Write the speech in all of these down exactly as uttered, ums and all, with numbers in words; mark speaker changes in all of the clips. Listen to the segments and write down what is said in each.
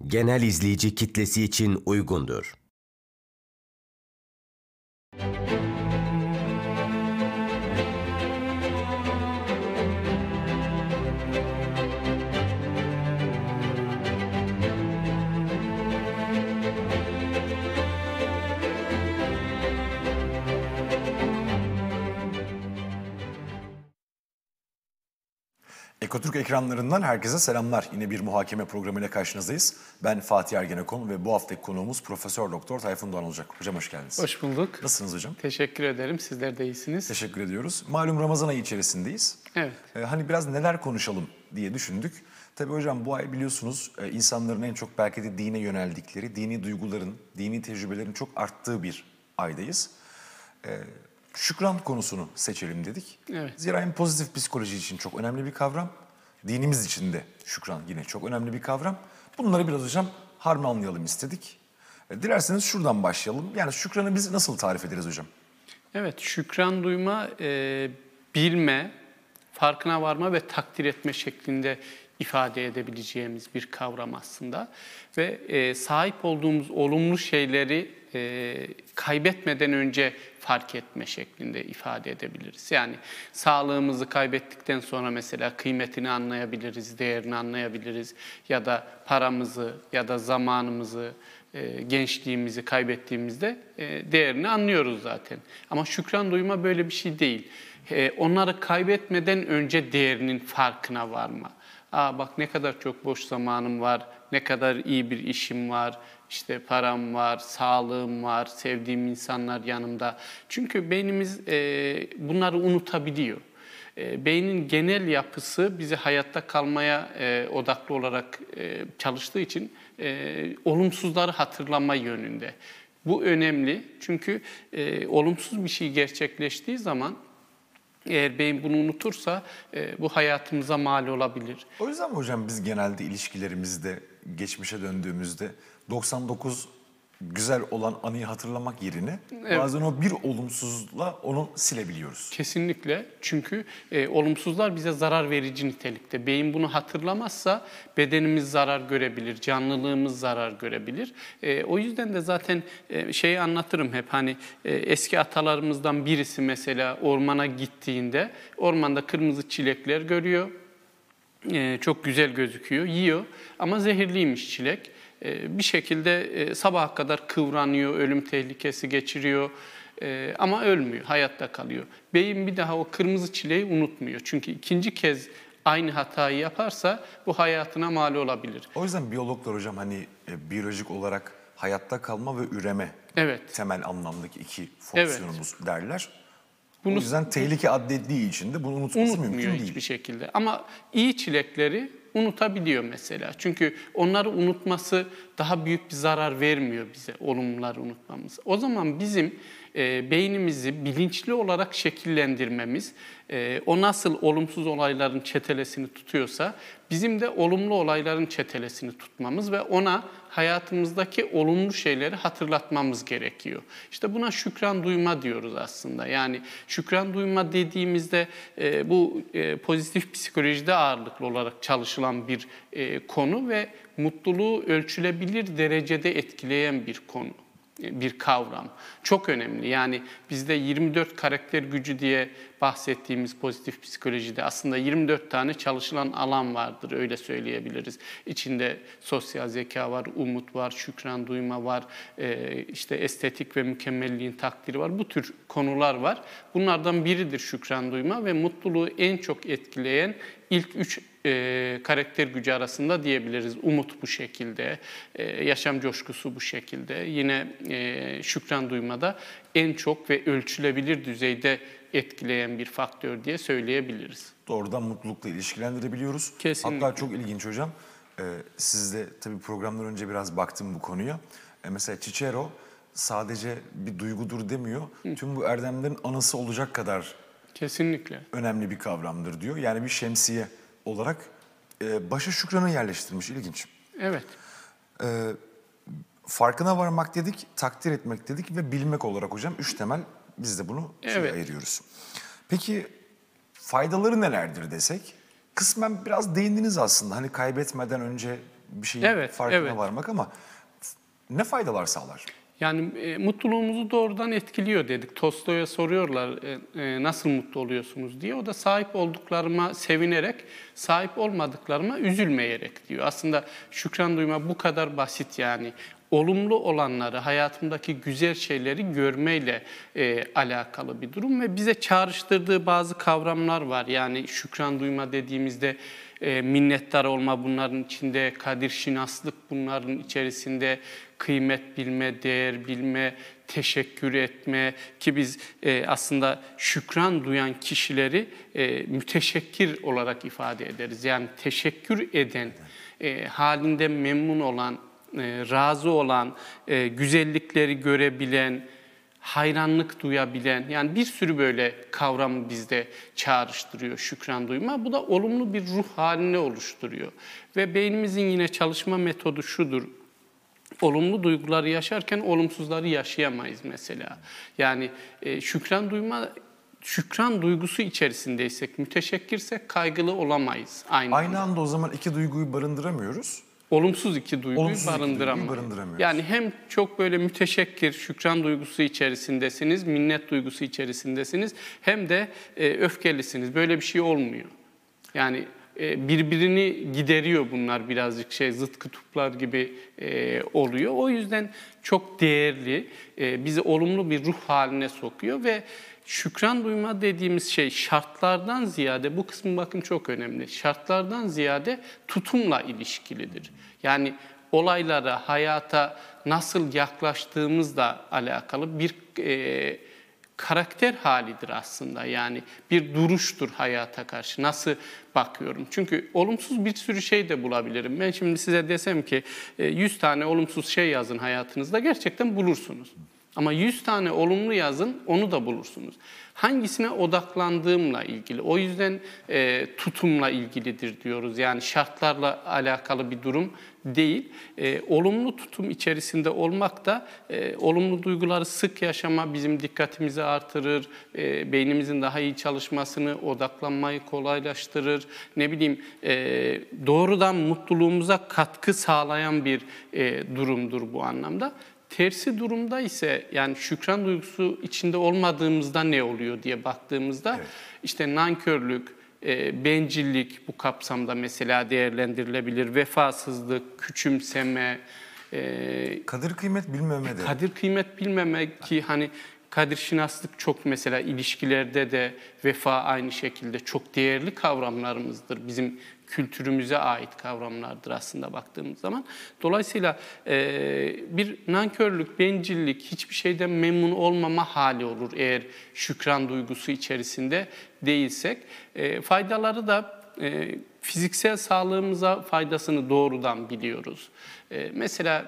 Speaker 1: genel izleyici kitlesi için uygundur.
Speaker 2: Ekotürk ekranlarından herkese selamlar. Yine bir muhakeme programıyla karşınızdayız. Ben Fatih Ergenekon ve bu haftaki konuğumuz Profesör Doktor Tayfun Doğan olacak. Hocam hoş geldiniz.
Speaker 3: Hoş bulduk.
Speaker 2: Nasılsınız hocam?
Speaker 3: Teşekkür ederim. Sizler de iyisiniz.
Speaker 2: Teşekkür ediyoruz. Malum Ramazan ayı içerisindeyiz.
Speaker 3: Evet.
Speaker 2: Ee, hani biraz neler konuşalım diye düşündük. Tabii hocam bu ay biliyorsunuz e, insanların en çok belki de dine yöneldikleri, dini duyguların, dini tecrübelerin çok arttığı bir aydayız. Ee, Şükran konusunu seçelim dedik.
Speaker 3: Evet.
Speaker 2: Zira hem pozitif psikoloji için çok önemli bir kavram, dinimiz için de şükran yine çok önemli bir kavram. Bunları biraz hocam harmanlayalım istedik. E, Dilerseniz şuradan başlayalım. Yani şükranı biz nasıl tarif ederiz hocam?
Speaker 3: Evet, şükran duyma, e, bilme, farkına varma ve takdir etme şeklinde ifade edebileceğimiz bir kavram aslında. Ve e, sahip olduğumuz olumlu şeyleri e, kaybetmeden önce fark etme şeklinde ifade edebiliriz. Yani sağlığımızı kaybettikten sonra mesela kıymetini anlayabiliriz, değerini anlayabiliriz. Ya da paramızı ya da zamanımızı, e, gençliğimizi kaybettiğimizde e, değerini anlıyoruz zaten. Ama şükran duyma böyle bir şey değil. E, onları kaybetmeden önce değerinin farkına varma. Aa bak ne kadar çok boş zamanım var, ne kadar iyi bir işim var, işte param var, sağlığım var, sevdiğim insanlar yanımda. Çünkü beynimiz e, bunları unutabiliyor. E, beynin genel yapısı bizi hayatta kalmaya e, odaklı olarak e, çalıştığı için e, olumsuzları hatırlama yönünde. Bu önemli çünkü e, olumsuz bir şey gerçekleştiği zaman eğer beyin bunu unutursa e, bu hayatımıza mal olabilir.
Speaker 2: O yüzden mi hocam biz genelde ilişkilerimizde, geçmişe döndüğümüzde doksan dokuz güzel olan anıyı hatırlamak yerine
Speaker 3: Evet.
Speaker 2: bazen o bir olumsuzla onu silebiliyoruz.
Speaker 3: Kesinlikle. Çünkü e, olumsuzlar bize zarar verici nitelikte. Beyin bunu hatırlamazsa bedenimiz zarar görebilir, canlılığımız zarar görebilir. E, o yüzden de zaten e, şeyi anlatırım hep hani e, eski atalarımızdan birisi mesela ormana gittiğinde ormanda kırmızı çilekler görüyor. E, çok güzel gözüküyor, yiyor ama zehirliymiş çilek. Bir şekilde sabaha kadar kıvranıyor, ölüm tehlikesi geçiriyor ama ölmüyor, hayatta kalıyor. Beyin bir daha o kırmızı çileği unutmuyor. Çünkü ikinci kez aynı hatayı yaparsa bu hayatına mal olabilir.
Speaker 2: O yüzden biyologlar hocam hani e, biyolojik olarak hayatta kalma ve üreme
Speaker 3: Evet.
Speaker 2: temel anlamdaki iki fonksiyonumuz evet. derler.
Speaker 3: Bunu,
Speaker 2: o yüzden tehlike addettiği için de bunu unutması mümkün değil.
Speaker 3: Unutmuyor hiçbir şekilde. Ama iyi çilekleri unutabiliyor mesela. Çünkü onları unutması daha büyük bir zarar vermiyor bize, olumluları unutmamız. O zaman bizim e, beynimizi bilinçli olarak şekillendirmemiz, e, o nasıl olumsuz olayların çetelesini tutuyorsa, bizim de olumlu olayların çetelesini tutmamız ve ona hayatımızdaki olumlu şeyleri hatırlatmamız gerekiyor. İşte buna şükran duyma diyoruz aslında. Yani şükran duyma dediğimizde e, bu e, pozitif psikolojide ağırlıklı olarak çalışılan bir e, konu ve mutluluğu ölçülebilir derecede etkileyen bir konu, bir kavram. Çok önemli. Yani bizde yirmi dört karakter gücü diye bahsettiğimiz pozitif psikolojide aslında yirmi dört tane çalışılan alan vardır, öyle söyleyebiliriz. İçinde sosyal zeka var, umut var, şükran duyma var, işte estetik ve mükemmelliğin takdiri var. Bu tür konular var. Bunlardan biridir şükran duyma ve mutluluğu en çok etkileyen ilk üç e, karakter gücü arasında diyebiliriz. Umut bu şekilde, e, yaşam coşkusu bu şekilde. Yine e, şükran duymada en çok ve ölçülebilir düzeyde etkileyen bir faktör diye söyleyebiliriz.
Speaker 2: Doğrudan mutlulukla ilişkilendirebiliyoruz.
Speaker 3: Kesinlikle.
Speaker 2: Hatta çok ilginç hocam. Ee, siz de tabii programdan önce biraz baktım bu konuya. Ee, mesela Cicero sadece bir duygudur demiyor. Hı. Tüm bu erdemlerin anası olacak kadar
Speaker 3: kesinlikle
Speaker 2: önemli bir kavramdır diyor. Yani bir şemsiye olarak e, başa şükranı yerleştirmiş. İlginç.
Speaker 3: Evet.
Speaker 2: Ee, farkına varmak dedik, takdir etmek dedik ve bilmek olarak hocam üç temel biz de bunu
Speaker 3: evet.
Speaker 2: ayırıyoruz. Peki faydaları nelerdir desek? Kısmen biraz değindiniz aslında. Hani kaybetmeden önce bir şeyin
Speaker 3: Evet,
Speaker 2: farkına
Speaker 3: evet.
Speaker 2: varmak ama ne faydalar sağlar?
Speaker 3: Yani e, mutluluğumuzu doğrudan etkiliyor dedik. Tolstoy'a soruyorlar e, e, nasıl mutlu oluyorsunuz diye. O da sahip olduklarıma sevinerek, sahip olmadıklarıma üzülmeyerek diyor. Aslında şükran duyma bu kadar basit yani. Olumlu olanları, hayatımdaki güzel şeyleri görmeyle e, alakalı bir durum ve bize çağrıştırdığı bazı kavramlar var. Yani şükran duyma dediğimizde e, minnettar olma bunların içinde, kadir şinaslık bunların içerisinde, kıymet bilme, değer bilme, teşekkür etme ki biz e, aslında şükran duyan kişileri e, müteşekkir olarak ifade ederiz. Yani teşekkür eden, e, halinde memnun olan, e, razı olan, e, güzellikleri görebilen, hayranlık duyabilen, yani bir sürü böyle kavramı bizde çağrıştırıyor şükran duyma. Bu da olumlu bir ruh halini oluşturuyor. Ve beynimizin yine çalışma metodu şudur. Olumlu duyguları yaşarken olumsuzları yaşayamayız mesela. Yani e, şükran duyma, şükran duygusu içerisindeysek, müteşekkirsek kaygılı olamayız aynı,
Speaker 2: Aynı
Speaker 3: anda.
Speaker 2: anda o zaman iki duyguyu barındıramıyoruz.
Speaker 3: Olumsuz iki duyguyu
Speaker 2: Olumsuz iki duyguyu
Speaker 3: barındıramayız.
Speaker 2: barındıramıyoruz.
Speaker 3: Yani hem çok böyle müteşekkir, şükran duygusu içerisindesiniz, minnet duygusu içerisindesiniz, hem de e, öfkelisiniz. Böyle bir şey olmuyor. Yani e, birbirini gideriyor bunlar, birazcık şey zıt kutuplar gibi e, oluyor. O yüzden çok değerli, e, bizi olumlu bir ruh haline sokuyor ve şükran duyma dediğimiz şey şartlardan ziyade, bu kısmı bakın çok önemli, şartlardan ziyade tutumla ilişkilidir. Yani olaylara, hayata nasıl yaklaştığımızla alakalı bir e, karakter halidir aslında. Yani bir duruştur hayata karşı. Nasıl bakıyorum? Çünkü olumsuz bir sürü şey de bulabilirim. Ben şimdi size desem ki yüz tane olumsuz şey yazın hayatınızda, gerçekten bulursunuz. Ama yüz tane olumlu yazın, onu da bulursunuz. Hangisine odaklandığımla ilgili. O yüzden e, tutumla ilgilidir diyoruz. Yani şartlarla alakalı bir durum değil. E, olumlu tutum içerisinde olmak da e, olumlu duyguları sık yaşama bizim dikkatimizi artırır. E, beynimizin daha iyi çalışmasını, odaklanmayı kolaylaştırır. Ne bileyim e, doğrudan mutluluğumuza katkı sağlayan bir e, durumdur bu anlamda. Tersi durumda ise, yani şükran duygusu içinde olmadığımızda ne oluyor diye baktığımızda, evet, işte nankörlük, e, bencillik bu kapsamda mesela değerlendirilebilir, vefasızlık, küçümseme, e,
Speaker 2: Kadir kıymet bilmeme de.
Speaker 3: kadir kıymet bilmemek ki hani kadir şinaslık çok mesela ilişkilerde de, vefa aynı şekilde çok değerli kavramlarımızdır. Bizim kültürümüze ait kavramlardır aslında baktığımız zaman. Dolayısıyla e, bir nankörlük, bencillik, hiçbir şeyden memnun olmama hali olur eğer şükran duygusu içerisinde değilsek. E, faydaları da e, fiziksel sağlığımıza faydasını doğrudan biliyoruz. E, mesela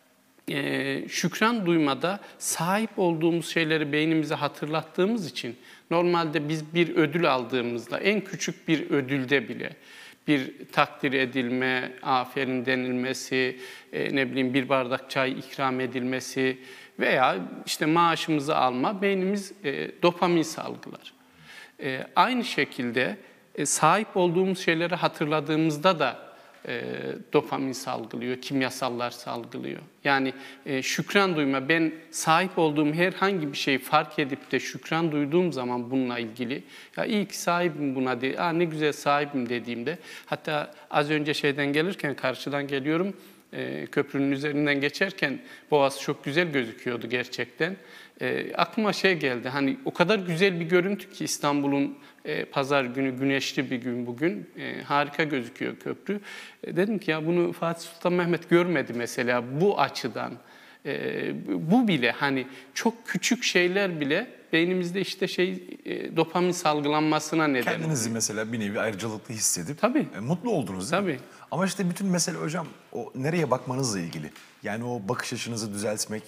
Speaker 3: Ee, şükran duymada sahip olduğumuz şeyleri beynimize hatırlattığımız için, normalde biz bir ödül aldığımızda, en küçük bir ödülde bile bir takdir edilme, aferin denilmesi, e, ne bileyim bir bardak çay ikram edilmesi veya işte maaşımızı alma, beynimiz e, dopamin salgılar. E, aynı şekilde e, sahip olduğumuz şeyleri hatırladığımızda da E, dopamin salgılıyor, kimyasallar salgılıyor. Yani e, şükran duyma, ben sahip olduğum herhangi bir şeyi fark edip de şükran duyduğum zaman bununla ilgili, ya iyi ki sahibim buna, de, Aa, ne güzel sahibim dediğimde, hatta az önce şeyden gelirken, karşıdan geliyorum, e, köprünün üzerinden geçerken Boğaz çok güzel gözüküyordu gerçekten. E, aklıma şey geldi, hani o kadar güzel bir görüntü ki İstanbul'un e, pazar günü, güneşli bir gün bugün, e, harika gözüküyor köprü. E, dedim ki ya bunu Fatih Sultan Mehmet görmedi mesela bu açıdan. E, bu bile hani çok küçük şeyler bile beynimizde işte şey e, dopamin salgılanmasına neden oluyor.
Speaker 2: Kendinizi mesela bir nevi ayrıcalıklı hissedip
Speaker 3: Tabii.
Speaker 2: E, mutlu oldunuz değil
Speaker 3: Tabii.
Speaker 2: mi? Ama işte bütün mesele hocam o nereye bakmanızla ilgili. Yani o bakış açınızı düzeltmek,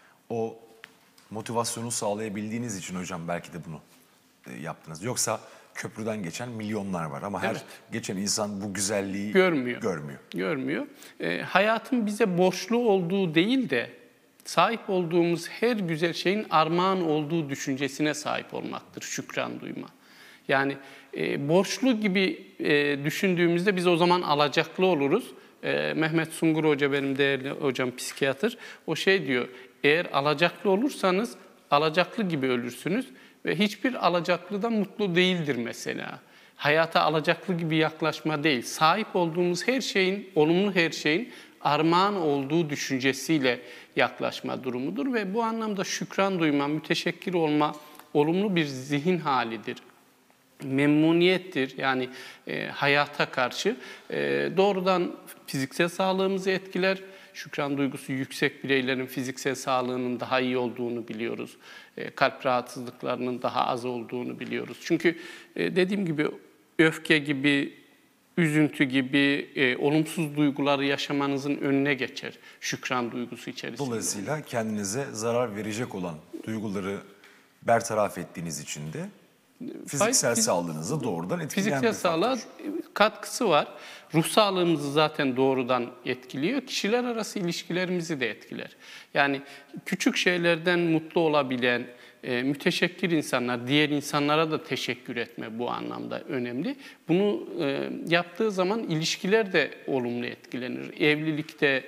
Speaker 2: o motivasyonu sağlayabildiğiniz için hocam belki de bunu e, yaptınız. Yoksa köprüden geçen milyonlar var ama her
Speaker 3: Evet.
Speaker 2: geçen insan bu güzelliği
Speaker 3: Görmüyor.
Speaker 2: görmüyor.
Speaker 3: Görmüyor. E, hayatın bize borçlu olduğu değil de sahip olduğumuz her güzel şeyin armağan olduğu düşüncesine sahip olmaktır şükran duyma. Yani e, borçlu gibi e, düşündüğümüzde biz o zaman alacaklı oluruz. E, Mehmet Sungur Hoca, benim değerli hocam, psikiyatr, o şey diyor, eğer alacaklı olursanız alacaklı gibi ölürsünüz ve hiçbir alacaklı da mutlu değildir mesela. Hayata alacaklı gibi yaklaşma değil, sahip olduğumuz her şeyin, olumlu her şeyin armağan olduğu düşüncesiyle yaklaşma durumudur ve bu anlamda şükran duyma, müteşekkir olma olumlu bir zihin halidir. Memnuniyettir, yani e, hayata karşı e, doğrudan fiziksel sağlığımızı etkiler. Şükran duygusu yüksek bireylerin fiziksel sağlığının daha iyi olduğunu biliyoruz. E, kalp rahatsızlıklarının daha az olduğunu biliyoruz. Çünkü e, dediğim gibi öfke gibi, üzüntü gibi e, olumsuz duyguları yaşamanızın önüne geçer şükran duygusu içerisinde.
Speaker 2: Dolayısıyla kendinize zarar verecek olan duyguları bertaraf ettiğiniz için de fiziksel
Speaker 3: Fiz-
Speaker 2: sağlığınızı doğrudan etkileyen
Speaker 3: Fiziksel
Speaker 2: bir
Speaker 3: sağlığa
Speaker 2: faktör.
Speaker 3: katkısı var. Ruh sağlığımızı zaten doğrudan etkiliyor. Kişiler arası ilişkilerimizi de etkiler. Yani küçük şeylerden mutlu olabilen, e, müteşekkir insanlar, diğer insanlara da teşekkür etme bu anlamda önemli. Bunu e, yaptığı zaman ilişkiler de olumlu etkilenir. Evlilikte,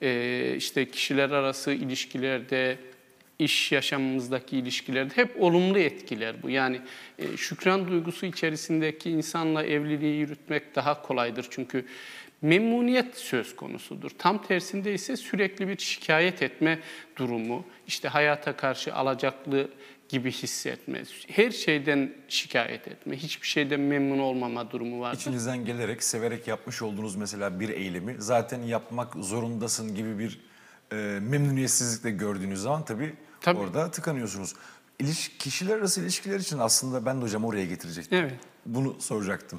Speaker 3: e, işte kişiler arası ilişkilerde, iş yaşamımızdaki ilişkilerde hep olumlu etkiler bu. Yani e, şükran duygusu içerisindeki insanla evliliği yürütmek daha kolaydır. Çünkü memnuniyet söz konusudur. Tam tersinde ise sürekli bir şikayet etme durumu, işte hayata karşı alacaklı gibi hissetme, her şeyden şikayet etme, hiçbir şeyden memnun olmama durumu vardır.
Speaker 2: İçinizden gelerek, severek yapmış olduğunuz mesela bir eylemi zaten yapmak zorundasın gibi bir e, memnuniyetsizlikle gördüğünüz zaman tabii,
Speaker 3: Tabii.
Speaker 2: orada tıkanıyorsunuz. İliş, kişiler arası ilişkiler için aslında ben de hocam oraya getirecektim.
Speaker 3: Evet.
Speaker 2: Bunu soracaktım.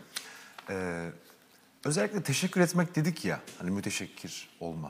Speaker 2: Ee, özellikle teşekkür etmek dedik ya, hani müteşekkir olma.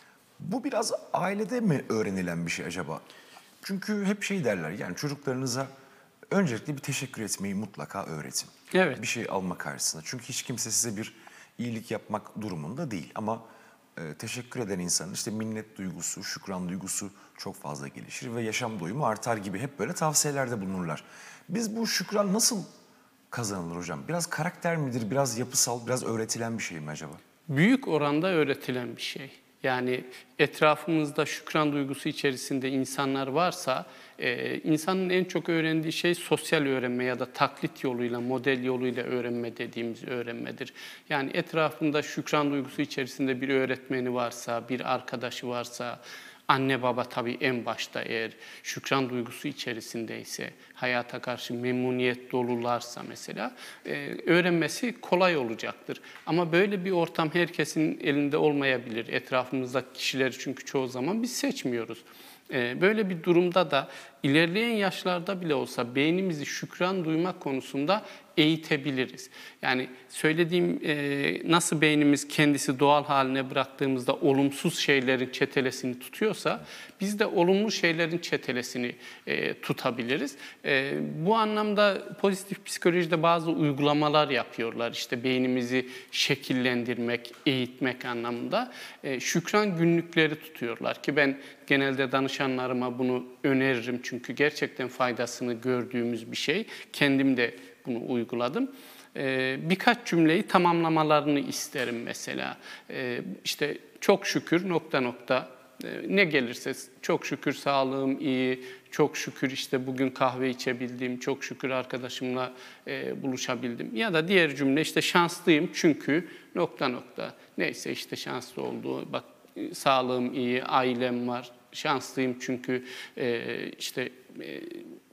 Speaker 2: Bu biraz ailede mi öğrenilen bir şey acaba? Çünkü hep şey derler, yani çocuklarınıza öncelikle bir teşekkür etmeyi mutlaka öğretin.
Speaker 3: Evet.
Speaker 2: Bir şey alma karşısında. Çünkü hiç kimse size bir iyilik yapmak durumunda değil. Ama e, teşekkür eden insanın işte minnet duygusu, şükran duygusu çok fazla gelişir ve yaşam doyumu artar gibi hep böyle tavsiyelerde bulunurlar. Biz bu şükran nasıl kazanılır hocam? Biraz karakter midir, biraz yapısal, biraz öğretilen bir şey mi acaba?
Speaker 3: Büyük oranda öğretilen bir şey. Yani etrafımızda şükran duygusu içerisinde insanlar varsa, e, insanın en çok öğrendiği şey sosyal öğrenme ya da taklit yoluyla, model yoluyla öğrenme dediğimiz öğrenmedir. Yani etrafında şükran duygusu içerisinde bir öğretmeni varsa, bir arkadaşı varsa, anne baba tabii en başta eğer şükran duygusu içerisindeyse, hayata karşı memnuniyet dolularsa mesela e, öğrenmesi kolay olacaktır. Ama böyle bir ortam herkesin elinde olmayabilir. Etrafımızdaki kişileri çünkü çoğu zaman biz seçmiyoruz. E, böyle bir durumda da ilerleyen yaşlarda bile olsa beynimizi şükran duymak konusunda eğitebiliriz. Yani söylediğim e, nasıl beynimiz kendisi doğal haline bıraktığımızda olumsuz şeylerin çetelesini tutuyorsa biz de olumlu şeylerin çetelesini e, tutabiliriz. E, bu anlamda pozitif psikolojide bazı uygulamalar yapıyorlar. İşte beynimizi şekillendirmek, eğitmek anlamında. E, şükran günlükleri tutuyorlar ki ben genelde danışanlarıma bunu öneririm. Çünkü gerçekten faydasını gördüğümüz bir şey. Kendim de bunu uyguladım. Ee, birkaç cümleyi tamamlamalarını isterim mesela. Ee, işte çok şükür nokta nokta ee, ne gelirse çok şükür sağlığım iyi, çok şükür işte bugün kahve içebildim, çok şükür arkadaşımla e, buluşabildim. Ya da diğer cümle işte şanslıyım çünkü nokta nokta. Neyse işte şanslı olduğu, bak sağlığım iyi, ailem var, şanslıyım çünkü e, işte... E,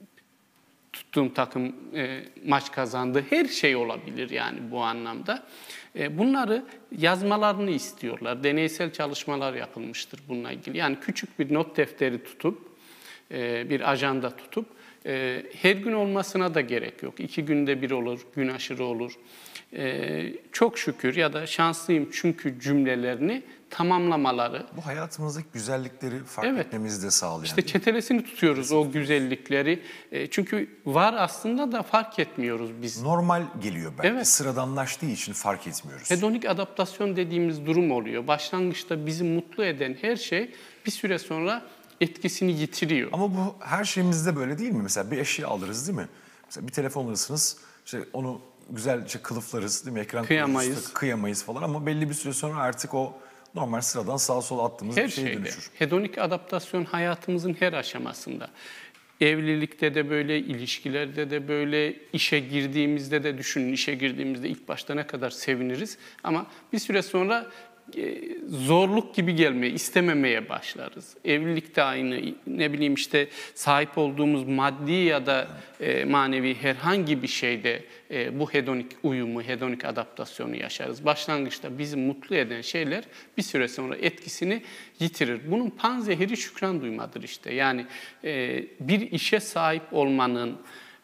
Speaker 3: tuttuğum takım e, maç kazandı. Her şey olabilir yani bu anlamda. E, bunları yazmalarını istiyorlar. Deneysel çalışmalar yapılmıştır bununla ilgili. Yani küçük bir not defteri tutup, e, bir ajanda tutup, e, her gün olmasına da gerek yok. İki günde bir olur, gün aşırı olur. E, çok şükür ya da şanslıyım çünkü cümlelerini tamamlamaları.
Speaker 2: Bu hayatımızdaki güzellikleri fark
Speaker 3: Evet.
Speaker 2: etmemizi de sağlayan.
Speaker 3: İşte çetelesini tutuyoruz o güzellikleri. E, çünkü var aslında da fark etmiyoruz biz.
Speaker 2: Normal geliyor belki.
Speaker 3: Evet.
Speaker 2: Sıradanlaştığı için fark etmiyoruz.
Speaker 3: Hedonik adaptasyon dediğimiz durum oluyor. Başlangıçta bizi mutlu eden her şey bir süre sonra etkisini yitiriyor.
Speaker 2: Ama bu her şeyimizde böyle değil mi? Mesela bir eşya alırız değil mi? Mesela bir telefon alırsınız. İşte onu güzelce kılıflarız değil mi? Ekran
Speaker 3: Kıyamayız.
Speaker 2: kullanırız, kıyamayız falan ama belli bir süre sonra artık o normal sıradan sağa sola attığımız
Speaker 3: Her
Speaker 2: bir şeye
Speaker 3: şeyde.
Speaker 2: dönüşür.
Speaker 3: Hedonik adaptasyon hayatımızın her aşamasında. Evlilikte de böyle, ilişkilerde de böyle, işe girdiğimizde de düşünün, işe girdiğimizde ilk başta ne kadar seviniriz. Ama bir süre sonra e, zorluk gibi gelmeye, istememeye başlarız. Evlilikte aynı, ne bileyim işte sahip olduğumuz maddi ya da e, manevi herhangi bir şeyde e, bu hedonik uyumu, hedonik adaptasyonu yaşarız. Başlangıçta bizi mutlu eden şeyler bir süre sonra etkisini yitirir. Bunun panzehiri şükran duymadır işte. Yani e, bir işe sahip olmanın,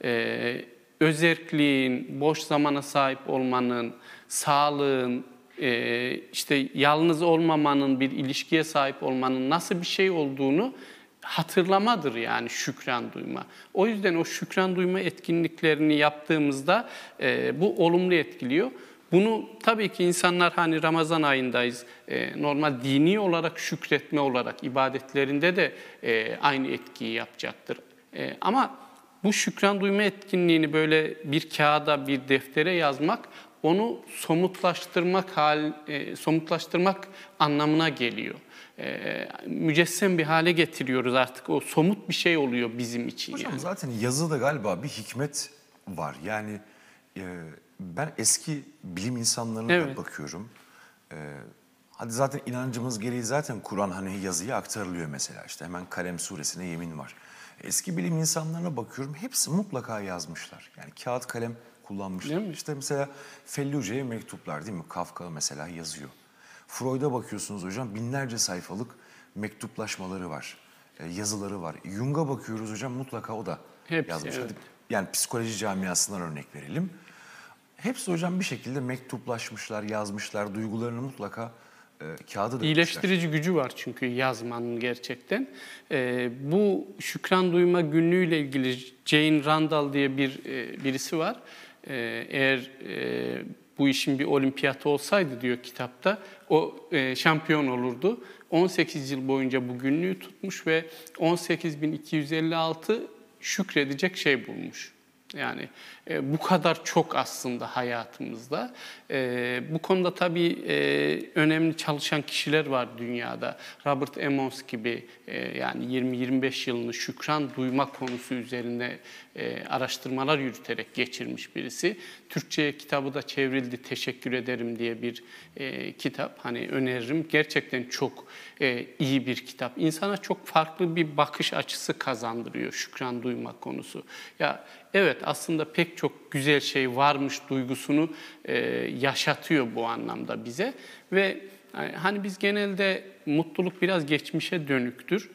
Speaker 3: e, özerkliğin, boş zamana sahip olmanın, sağlığın, e, işte yalnız olmamanın, bir ilişkiye sahip olmanın nasıl bir şey olduğunu hatırlamadır yani şükran duyma. O yüzden o şükran duyma etkinliklerini yaptığımızda e, bu olumlu etkiliyor. Bunu tabii ki insanlar hani Ramazan ayındayız, e, normal dini olarak şükretme olarak ibadetlerinde de e, aynı etkiyi yapacaktır. E, ama bu şükran duyma etkinliğini böyle bir kağıda, bir deftere yazmak, onu somutlaştırmak hal, e, somutlaştırmak anlamına geliyor. E, mücessem bir hale getiriyoruz artık. O somut bir şey oluyor bizim için.
Speaker 2: Hocam
Speaker 3: yani.
Speaker 2: zaten yazıda galiba bir hikmet var. Yani e, ben eski bilim insanlarına
Speaker 3: Evet.
Speaker 2: da bakıyorum. E, hadi zaten inancımız gereği zaten Kur'an hani yazıya aktarılıyor mesela. İşte hemen Kalem suresine yemin var. Eski bilim insanlarına bakıyorum, hepsi mutlaka yazmışlar. Yani kağıt kalem kullanmışlar.
Speaker 3: Değil mi?
Speaker 2: İşte mesela Felluce'ye mektuplar değil mi? Kafka mesela yazıyor. Freud'a bakıyorsunuz hocam, binlerce sayfalık mektuplaşmaları var. e, yazıları var. Jung'a bakıyoruz hocam, mutlaka o da
Speaker 3: Hepsi,
Speaker 2: yazmış.
Speaker 3: evet.
Speaker 2: Hadi, yani psikoloji camiasından örnek verelim. Hepsi hocam bir şekilde mektuplaşmışlar, yazmışlar, duygularını mutlaka e, kağıda dökmüşler.
Speaker 3: İyileştirici gücü var çünkü yazmanın gerçekten. Ee, bu şükran duyma günlüğüyle ilgili Jane Randall diye bir e, birisi var. Ee, eğer e, bu işin bir olimpiyatı olsaydı diyor kitapta, o e, şampiyon olurdu. on sekiz yıl boyunca bu günlüğü tutmuş ve on sekiz bin iki yüz elli altı şükredecek şey bulmuş. Yani e, bu kadar çok aslında hayatımızda. E, bu konuda tabii e, önemli çalışan kişiler var dünyada. Robert Emmons gibi e, yani yirmi yirmi beş yılını şükran duyma konusu üzerine e, araştırmalar yürüterek geçirmiş birisi. Türkçe'ye kitabı da çevrildi. Teşekkür ederim diye bir e, kitap. Hani öneririm. Gerçekten çok e, iyi bir kitap. İnsana çok farklı bir bakış açısı kazandırıyor şükran duyma konusu. Ya evet, aslında pek çok güzel şey varmış duygusunu e, yaşatıyor bu anlamda bize. Ve e, hani biz genelde mutluluk biraz geçmişe dönüktür.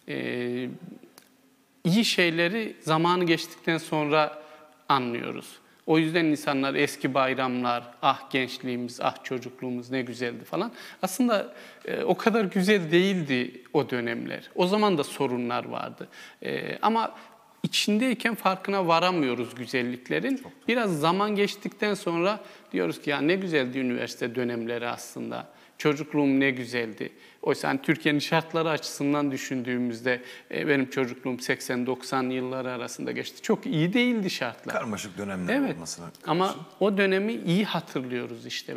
Speaker 3: E, iyi şeyleri zamanı geçtikten sonra anlıyoruz. O yüzden insanlar eski bayramlar, ah gençliğimiz, ah çocukluğumuz ne güzeldi falan. Aslında e, o kadar güzel değildi o dönemler. O zaman da sorunlar vardı. E, ama içindeyken farkına varamıyoruz güzelliklerin. Biraz zaman geçtikten sonra diyoruz ki ya ne güzeldi üniversite dönemleri aslında. Çocukluğum ne güzeldi. Oysa hani Türkiye'nin şartları açısından düşündüğümüzde e, benim çocukluğum seksen doksan yılları arasında geçti. Çok iyi değildi şartlar.
Speaker 2: Karmaşık dönemler
Speaker 3: Evet.
Speaker 2: olmasına karşı.
Speaker 3: Ama o dönemi iyi hatırlıyoruz işte.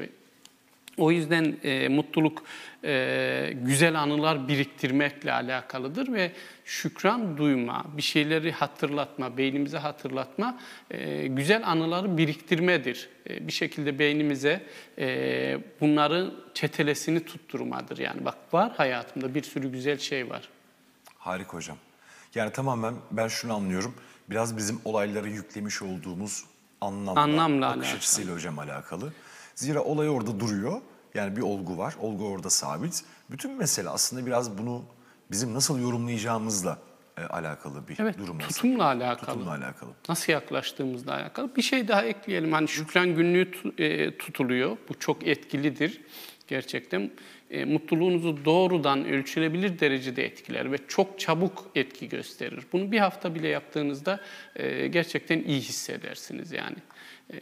Speaker 3: O yüzden e, mutluluk e, güzel anılar biriktirmekle alakalıdır ve şükran duyma, bir şeyleri hatırlatma, beynimize hatırlatma, e, güzel anıları biriktirmedir. E, bir şekilde beynimize e, bunların çetelesini tutturmadır. Yani bak var hayatımda bir sürü güzel şey var.
Speaker 2: Harika hocam. Yani tamamen ben şunu anlıyorum. Biraz bizim olaylara yüklemiş olduğumuz anlamla,
Speaker 3: Anlamla
Speaker 2: bakış
Speaker 3: alakalı.
Speaker 2: açısıyla hocam alakalı. Zira olay orada duruyor. Yani bir olgu var. Olgu orada sabit. Bütün mesele aslında biraz bunu bizim nasıl yorumlayacağımızla e, alakalı bir
Speaker 3: Evet,
Speaker 2: durum. aslında.
Speaker 3: tutumla alakalı.
Speaker 2: Tutumla alakalı.
Speaker 3: Nasıl yaklaştığımızla alakalı. Bir şey daha ekleyelim. Hani şükran günlüğü tu- e, tutuluyor. Bu çok etkilidir. Gerçekten e, mutluluğunuzu doğrudan ölçülebilir derecede etkiler ve çok çabuk etki gösterir. Bunu bir hafta bile yaptığınızda e, gerçekten iyi hissedersiniz yani. E,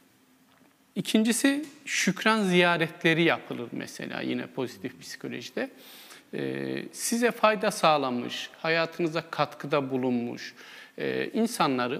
Speaker 3: İkincisi şükran ziyaretleri yapılır mesela yine pozitif psikolojide. Ee, size fayda sağlamış, hayatınıza katkıda bulunmuş e, insanları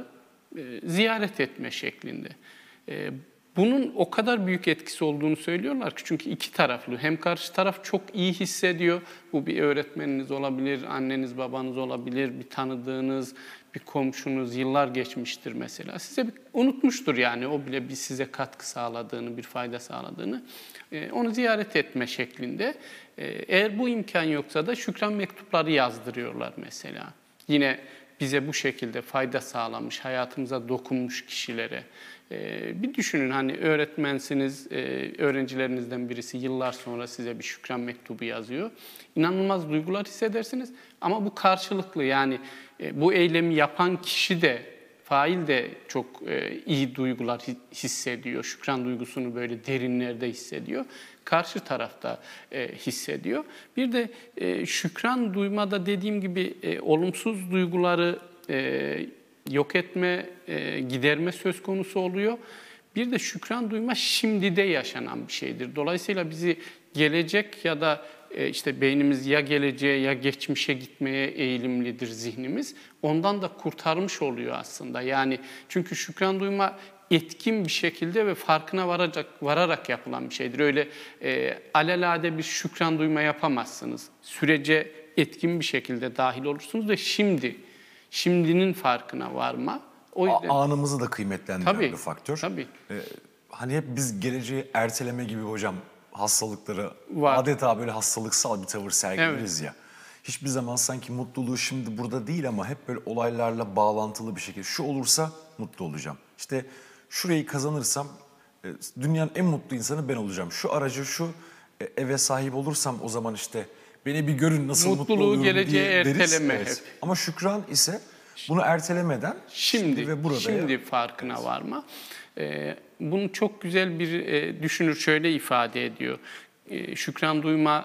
Speaker 3: e, ziyaret etme şeklinde. E, bunun o kadar büyük etkisi olduğunu söylüyorlar ki çünkü iki taraflı. Hem karşı taraf çok iyi hissediyor. Bu bir öğretmeniniz olabilir, anneniz babanız olabilir, bir tanıdığınız, bir komşunuz yıllar geçmiştir mesela. Size bir, unutmuştur yani o bile bir size katkı sağladığını, bir fayda sağladığını. E, onu ziyaret etme şeklinde. E, eğer bu imkan yoksa da şükran mektupları yazdırıyorlar mesela. Yine bize bu şekilde fayda sağlamış, hayatımıza dokunmuş kişilere. Ee, bir düşünün hani öğretmensiniz, e, öğrencilerinizden birisi yıllar sonra size bir şükran mektubu yazıyor. İnanılmaz duygular hissedersiniz ama bu karşılıklı yani e, bu eylemi yapan kişi de, fail de çok e, iyi duygular hissediyor. Şükran duygusunu böyle derinlerde hissediyor. Karşı tarafta e, hissediyor. Bir de e, şükran duymada dediğim gibi e, olumsuz duyguları e, yok etme, e, giderme söz konusu oluyor. Bir de şükran duyma şimdide yaşanan bir şeydir. Dolayısıyla bizi gelecek ya da e, işte beynimiz ya geleceğe ya geçmişe gitmeye eğilimlidir zihnimiz. Ondan da kurtarmış oluyor aslında. Yani çünkü şükran duyma etkin bir şekilde ve farkına varacak, vararak yapılan bir şeydir. Öyle e, alelade bir şükran duyma yapamazsınız. Sürece etkin bir şekilde dahil olursunuz ve şimdi, şimdinin farkına varma. O yüzden,
Speaker 2: anımızı da kıymetlendiren
Speaker 3: tabii,
Speaker 2: bir faktör.
Speaker 3: Tabii.
Speaker 2: Ee, hani hep biz geleceği erteleme gibi hocam hastalıkları
Speaker 3: Var.
Speaker 2: adeta böyle hastalıksal bir tavır sergileriz
Speaker 3: Evet.
Speaker 2: ya. Hiçbir zaman sanki mutluluğu şimdi burada değil ama hep böyle olaylarla bağlantılı bir şekilde şu olursa mutlu olacağım. İşte şurayı kazanırsam e, dünyanın en mutlu insanı ben olacağım. Şu aracı şu e, eve sahip olursam o zaman işte beni bir görün nasıl mutlu
Speaker 3: Mutluluğu
Speaker 2: oluyorum
Speaker 3: geleceğe
Speaker 2: diye deriz.
Speaker 3: erteleme
Speaker 2: Evet.
Speaker 3: hep.
Speaker 2: Ama şükran ise bunu ertelemeden
Speaker 3: Şimdi,
Speaker 2: şimdi ve burada.
Speaker 3: şimdi farkına evet. varma. Ee, bunu çok güzel bir e, düşünür şöyle ifade ediyor. E, şükran duyma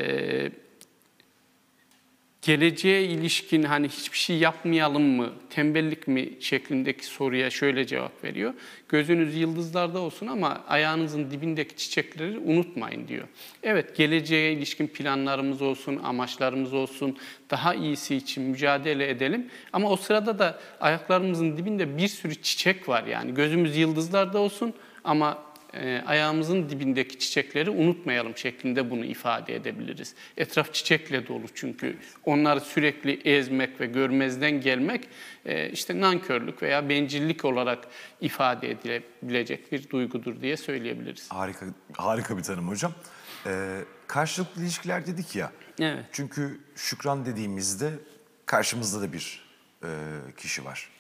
Speaker 3: e, geleceğe ilişkin hani hiçbir şey yapmayalım mı, tembellik mi şeklindeki soruya şöyle cevap veriyor. Gözünüz yıldızlarda olsun ama ayağınızın dibindeki çiçekleri unutmayın diyor. Evet, geleceğe ilişkin planlarımız olsun, amaçlarımız olsun, daha iyisi için mücadele edelim. Ama o sırada da ayaklarımızın dibinde bir sürü çiçek var yani. Gözümüz yıldızlarda olsun ama E, ayağımızın dibindeki çiçekleri unutmayalım şeklinde bunu ifade edebiliriz. Etraf çiçekle dolu çünkü onları sürekli ezmek ve görmezden gelmek e, işte nankörlük veya bencillik olarak ifade edilebilecek bir duygudur diye söyleyebiliriz.
Speaker 2: Harika, harika bir tanım hocam. Ee, karşılıklı ilişkiler dedik ya.
Speaker 3: Evet.
Speaker 2: Çünkü şükran dediğimizde karşımızda da bir e, kişi var.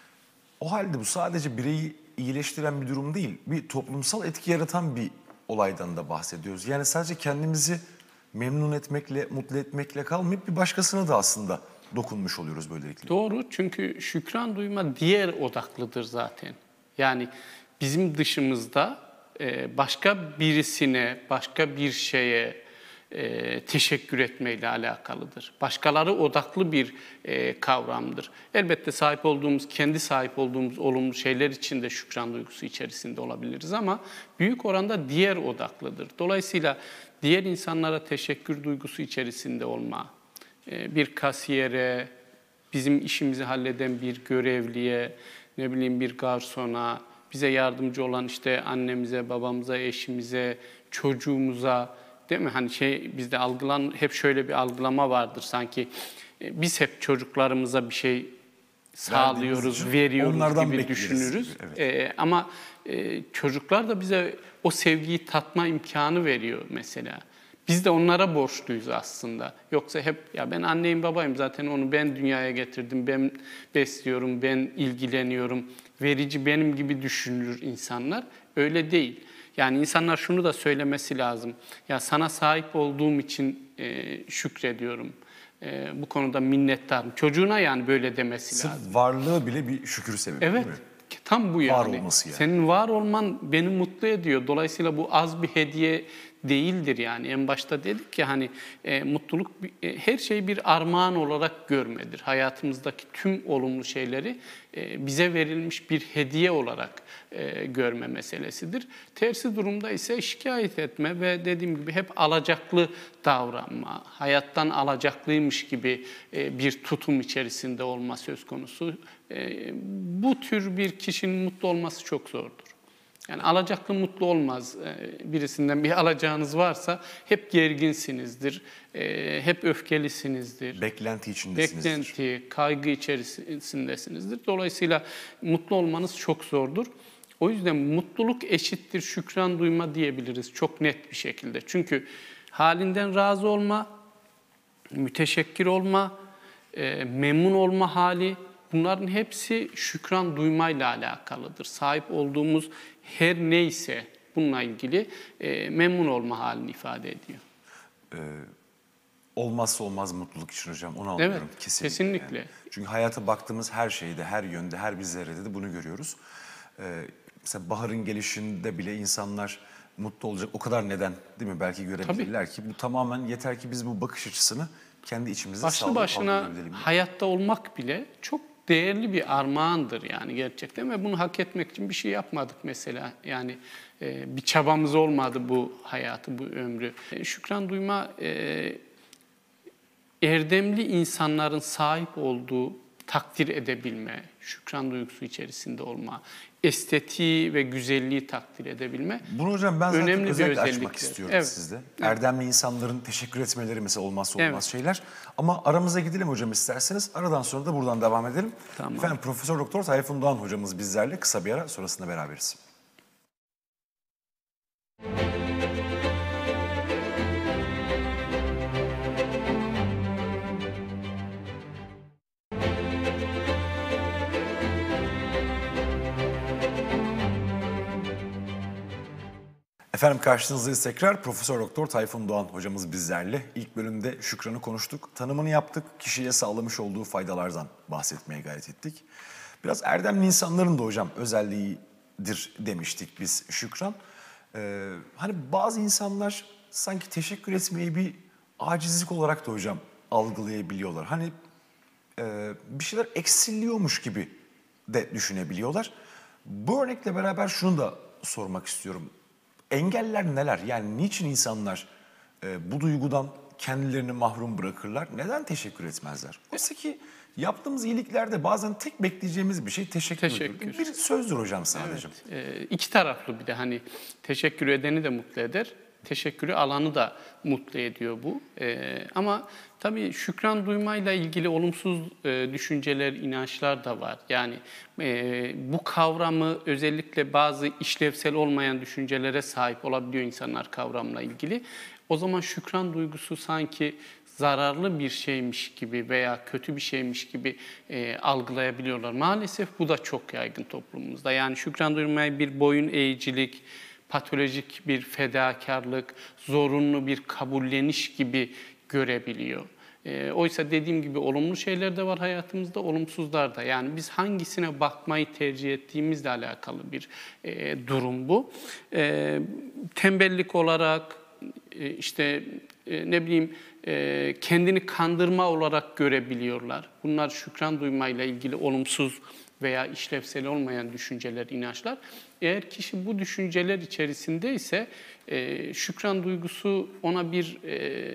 Speaker 2: O halde bu sadece bireyi iyileştiren bir durum değil, bir toplumsal etki yaratan bir olaydan da bahsediyoruz. Yani sadece kendimizi memnun etmekle, mutlu etmekle kalmayıp bir başkasına da aslında dokunmuş oluyoruz böylelikle.
Speaker 3: Doğru, çünkü şükran duyma diğer odaklıdır zaten. Yani bizim dışımızda başka birisine, başka bir şeye e, teşekkür etmeyle alakalıdır. Başkaları odaklı bir e, kavramdır. Elbette sahip olduğumuz, kendi sahip olduğumuz olumlu şeyler için de şükran duygusu içerisinde olabiliriz ama büyük oranda diğer odaklıdır. Dolayısıyla diğer insanlara teşekkür duygusu içerisinde olma, e, bir kasiyere, bizim işimizi halleden bir görevliye, ne bileyim bir garsona, bize yardımcı olan işte annemize, babamıza, eşimize, çocuğumuza, değil mi? Hani şey bizde algılan hep şöyle bir algılama vardır sanki e, biz hep çocuklarımıza bir şey sağlıyoruz, veriyoruz
Speaker 2: onlardan
Speaker 3: gibi düşünürüz.
Speaker 2: Gibi, evet.
Speaker 3: E, ama e, çocuklar da bize o sevgiyi tatma imkanı veriyor mesela. Biz de onlara borçluyuz aslında. Yoksa hep ya ben anneyim babayım zaten onu ben dünyaya getirdim, ben besliyorum, ben ilgileniyorum. Verici benim gibi düşünür insanlar. Öyle değil. Yani insanlar şunu da söylemesi lazım. Ya sana sahip olduğum için e, şükrediyorum. E, bu konuda minnettarım. Çocuğuna yani böyle demesi
Speaker 2: Sırf
Speaker 3: lazım.
Speaker 2: varlığı bile bir şükür sebebi
Speaker 3: Evet.
Speaker 2: değil mi?
Speaker 3: Tam bu yani.
Speaker 2: Var olması yani.
Speaker 3: Senin var olman beni mutlu ediyor. Dolayısıyla bu az bir hediye değildir yani. En başta dedik ki hani e, mutluluk e, her şey bir armağan olarak görmedir. Hayatımızdaki tüm olumlu şeyleri e, bize verilmiş bir hediye olarak e, görme meselesidir. Tersi durumda ise şikayet etme ve dediğim gibi hep alacaklı davranma, hayattan alacaklıymış gibi e, bir tutum içerisinde olma söz konusu. E, bu tür bir kişinin mutlu olması çok zordur. Yani alacaklı mutlu olmaz. Birisinden bir alacağınız varsa hep gerginsinizdir, hep öfkelisinizdir.
Speaker 2: Beklenti içindesinizdir.
Speaker 3: Beklenti, kaygı içerisindesinizdir. Dolayısıyla mutlu olmanız çok zordur. O yüzden mutluluk eşittir şükran duyma diyebiliriz çok net bir şekilde. Çünkü halinden razı olma, müteşekkir olma, memnun olma hali, bunların hepsi şükran duymayla alakalıdır. Sahip olduğumuz her neyse bununla ilgili e, memnun olma halini ifade ediyor.
Speaker 2: Ee, olmazsa olmaz mutluluk için hocam, onu anlıyorum.
Speaker 3: Evet,
Speaker 2: kesinlikle.
Speaker 3: kesinlikle.
Speaker 2: Yani. Çünkü hayata baktığımız her şeyde, her yönde, her bir zerrede de bunu görüyoruz. Ee, mesela baharın gelişinde bile insanlar mutlu olacak o kadar neden değil mi belki görebilirler Tabii. ki bu tamamen yeter ki biz bu bakış açısını kendi içimizde
Speaker 3: başlı başına hayatta olmak bile çok değerli bir armağandır yani gerçekten ve bunu hak etmek için bir şey yapmadık mesela. Yani e, bir çabamız olmadı bu hayatı, bu ömrü. E, şükran duyma e, erdemli insanların sahip olduğu takdir edebilme, şükran duygusu içerisinde olma, estetiği ve güzelliği takdir edebilme.
Speaker 2: Bunu hocam ben zaten
Speaker 3: önemli
Speaker 2: özellikle açmak istiyorum evet. sizde. Evet. Erdemli insanların teşekkür etmeleri mesela olmazsa olmaz evet. şeyler. Ama aramıza gidelim hocam isterseniz. Aradan sonra da buradan devam edelim. Tamam. Efendim Profesör Doktor Tayfun Doğan hocamız bizlerle, kısa bir ara sonrasında beraberiz. Efendim karşınızdayız tekrar. Profesör Doktor Tayfun Doğan hocamız bizlerle. İlk bölümde şükranı konuştuk. Tanımını yaptık. Kişiye sağlamış olduğu faydalardan bahsetmeye gayret ettik. Biraz erdemli insanların da hocam özelliğidir demiştik biz şükran. Ee, hani bazı insanlar sanki teşekkür etmeyi bir acizlik olarak da hocam algılayabiliyorlar. Hani e, bir şeyler eksiliyormuş gibi de düşünebiliyorlar. Bu örnekle beraber şunu da sormak istiyorum. Engeller neler? Yani niçin insanlar e, bu duygudan kendilerini mahrum bırakırlar? Neden teşekkür etmezler? Oysa ki yaptığımız iyiliklerde bazen tek bekleyeceğimiz bir şey teşekkür.
Speaker 3: Teşekkür.
Speaker 2: Bir sözdür hocam sadece.
Speaker 3: Evet, e, iki taraflı bir de hani teşekkür edeni de mutlu eder. Teşekkürü alanı da mutlu ediyor bu. Ee, ama tabii şükran duymayla ilgili olumsuz e, düşünceler, inançlar da var. Yani e, bu kavramı özellikle bazı işlevsel olmayan düşüncelere sahip olabiliyor insanlar kavramla ilgili. O zaman şükran duygusu sanki zararlı bir şeymiş gibi veya kötü bir şeymiş gibi e, algılayabiliyorlar. Maalesef bu da çok yaygın toplumumuzda. Yani şükran duymayı bir boyun eğicilik, patolojik bir fedakarlık, zorunlu bir kabulleniş gibi görebiliyor. E, oysa dediğim gibi olumlu şeyler de var hayatımızda, olumsuzlar da. Yani biz hangisine bakmayı tercih ettiğimizle alakalı bir e, durum bu. E, tembellik olarak, e, işte e, ne bileyim e, kendini kandırma olarak görebiliyorlar. Bunlar şükran duymayla ilgili olumsuz veya işlevsel olmayan düşünceler, inançlar. Eğer kişi bu düşünceler içerisinde ise e, şükran duygusu ona bir e,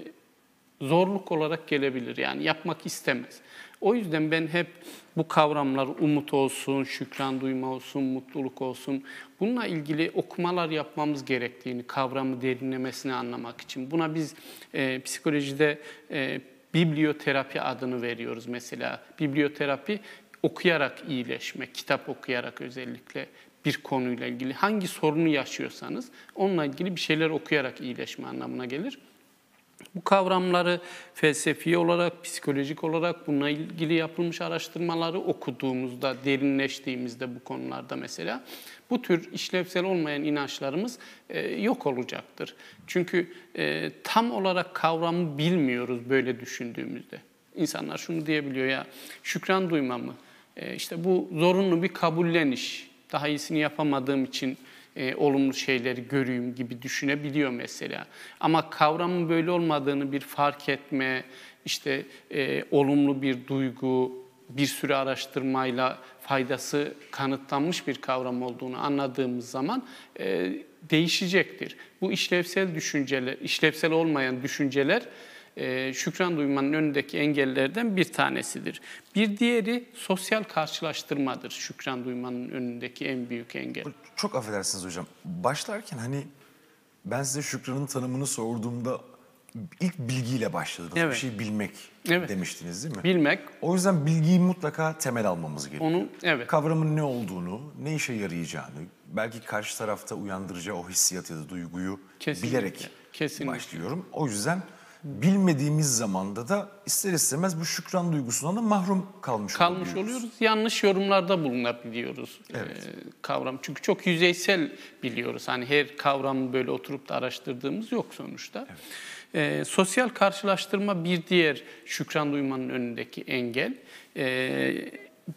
Speaker 3: zorluk olarak gelebilir. Yani yapmak istemez. O yüzden ben hep bu kavramlar umut olsun, şükran duyma olsun, mutluluk olsun bununla ilgili okumalar yapmamız gerektiğini, kavramı derinlemesine anlamak için. Buna biz e, psikolojide e, biblioterapi adını veriyoruz mesela. Biblioterapi okuyarak iyileşme, kitap okuyarak özellikle bir konuyla ilgili hangi sorunu yaşıyorsanız onunla ilgili bir şeyler okuyarak iyileşme anlamına gelir. Bu kavramları felsefi olarak, psikolojik olarak bununla ilgili yapılmış araştırmaları okuduğumuzda, derinleştiğimizde bu konularda mesela bu tür işlevsel olmayan inançlarımız e, yok olacaktır. Çünkü e, tam olarak kavramı bilmiyoruz böyle düşündüğümüzde. İnsanlar şunu diyebiliyor ya, şükran duyma mı? E, işte bu zorunlu bir kabulleniş. Daha iyisini yapamadığım için e, olumlu şeyleri göreyim gibi düşünebiliyor mesela. Ama kavramın böyle olmadığını bir fark etme, işte e, olumlu bir duygu, bir sürü araştırmayla faydası kanıtlanmış bir kavram olduğunu anladığımız zaman e, değişecektir. Bu işlevsel düşünceler, işlevsel olmayan düşünceler e, şükran duymanın önündeki engellerden bir tanesidir. Bir diğeri sosyal karşılaştırmadır. Şükran duymanın önündeki en büyük engel.
Speaker 2: Çok affedersiniz hocam. Başlarken hani ben size şükranın tanımını sorduğumda ilk bilgiyle başladınız.
Speaker 3: Evet.
Speaker 2: Bir şey bilmek
Speaker 3: Evet.
Speaker 2: demiştiniz değil mi?
Speaker 3: Bilmek,
Speaker 2: O yüzden bilgiyi mutlaka temel almamız gerekiyor.
Speaker 3: onu evet.
Speaker 2: Kavramın ne olduğunu, ne işe yarayacağını, belki karşı tarafta uyandıracağı o hissiyat ya da duyguyu
Speaker 3: Kesinlikle,
Speaker 2: bilerek
Speaker 3: kesinlikle.
Speaker 2: başlıyorum. O yüzden bilmediğimiz zamanda da ister istemez bu şükran duygusundan da mahrum kalmış,
Speaker 3: kalmış
Speaker 2: olabiliyoruz.
Speaker 3: oluyoruz. Yanlış yorumlarda bulunabiliyoruz
Speaker 2: Evet.
Speaker 3: e, kavram. Çünkü çok yüzeysel biliyoruz. Hani her kavramı böyle oturup da araştırdığımız yok sonuçta. Evet. E, sosyal karşılaştırma bir diğer şükran duymanın önündeki engel. E,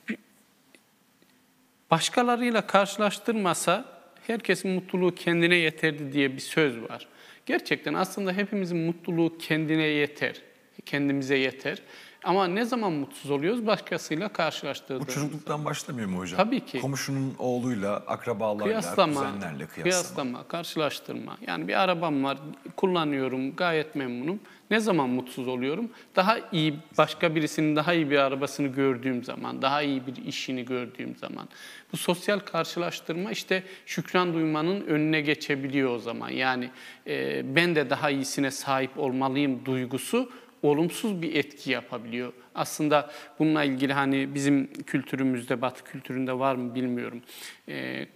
Speaker 3: başkalarıyla karşılaştırmasa herkesin mutluluğu kendine yeterdi diye bir söz var. Gerçekten aslında hepimizin mutluluğu kendine yeter, kendimize yeter. Ama ne zaman mutsuz oluyoruz? Başkasıyla karşılaştırdığımızda.
Speaker 2: Bu çocukluktan başlamıyor mu hocam?
Speaker 3: Tabii ki.
Speaker 2: Komşunun oğluyla, akrabalarla,
Speaker 3: Kıyaslama,
Speaker 2: kuzenlerle kıyaslama.
Speaker 3: kıyaslama, karşılaştırma. Yani bir arabam var, kullanıyorum, gayet memnunum. Ne zaman mutsuz oluyorum? Daha iyi, başka birisinin daha iyi bir arabasını gördüğüm zaman, daha iyi bir işini gördüğüm zaman. Bu sosyal karşılaştırma işte şükran duymanın önüne geçebiliyor o zaman. Yani e, ben de daha iyisine sahip olmalıyım duygusu olumsuz bir etki yapabiliyor. Aslında bununla ilgili hani bizim kültürümüzde, Batı kültüründe var mı bilmiyorum. E,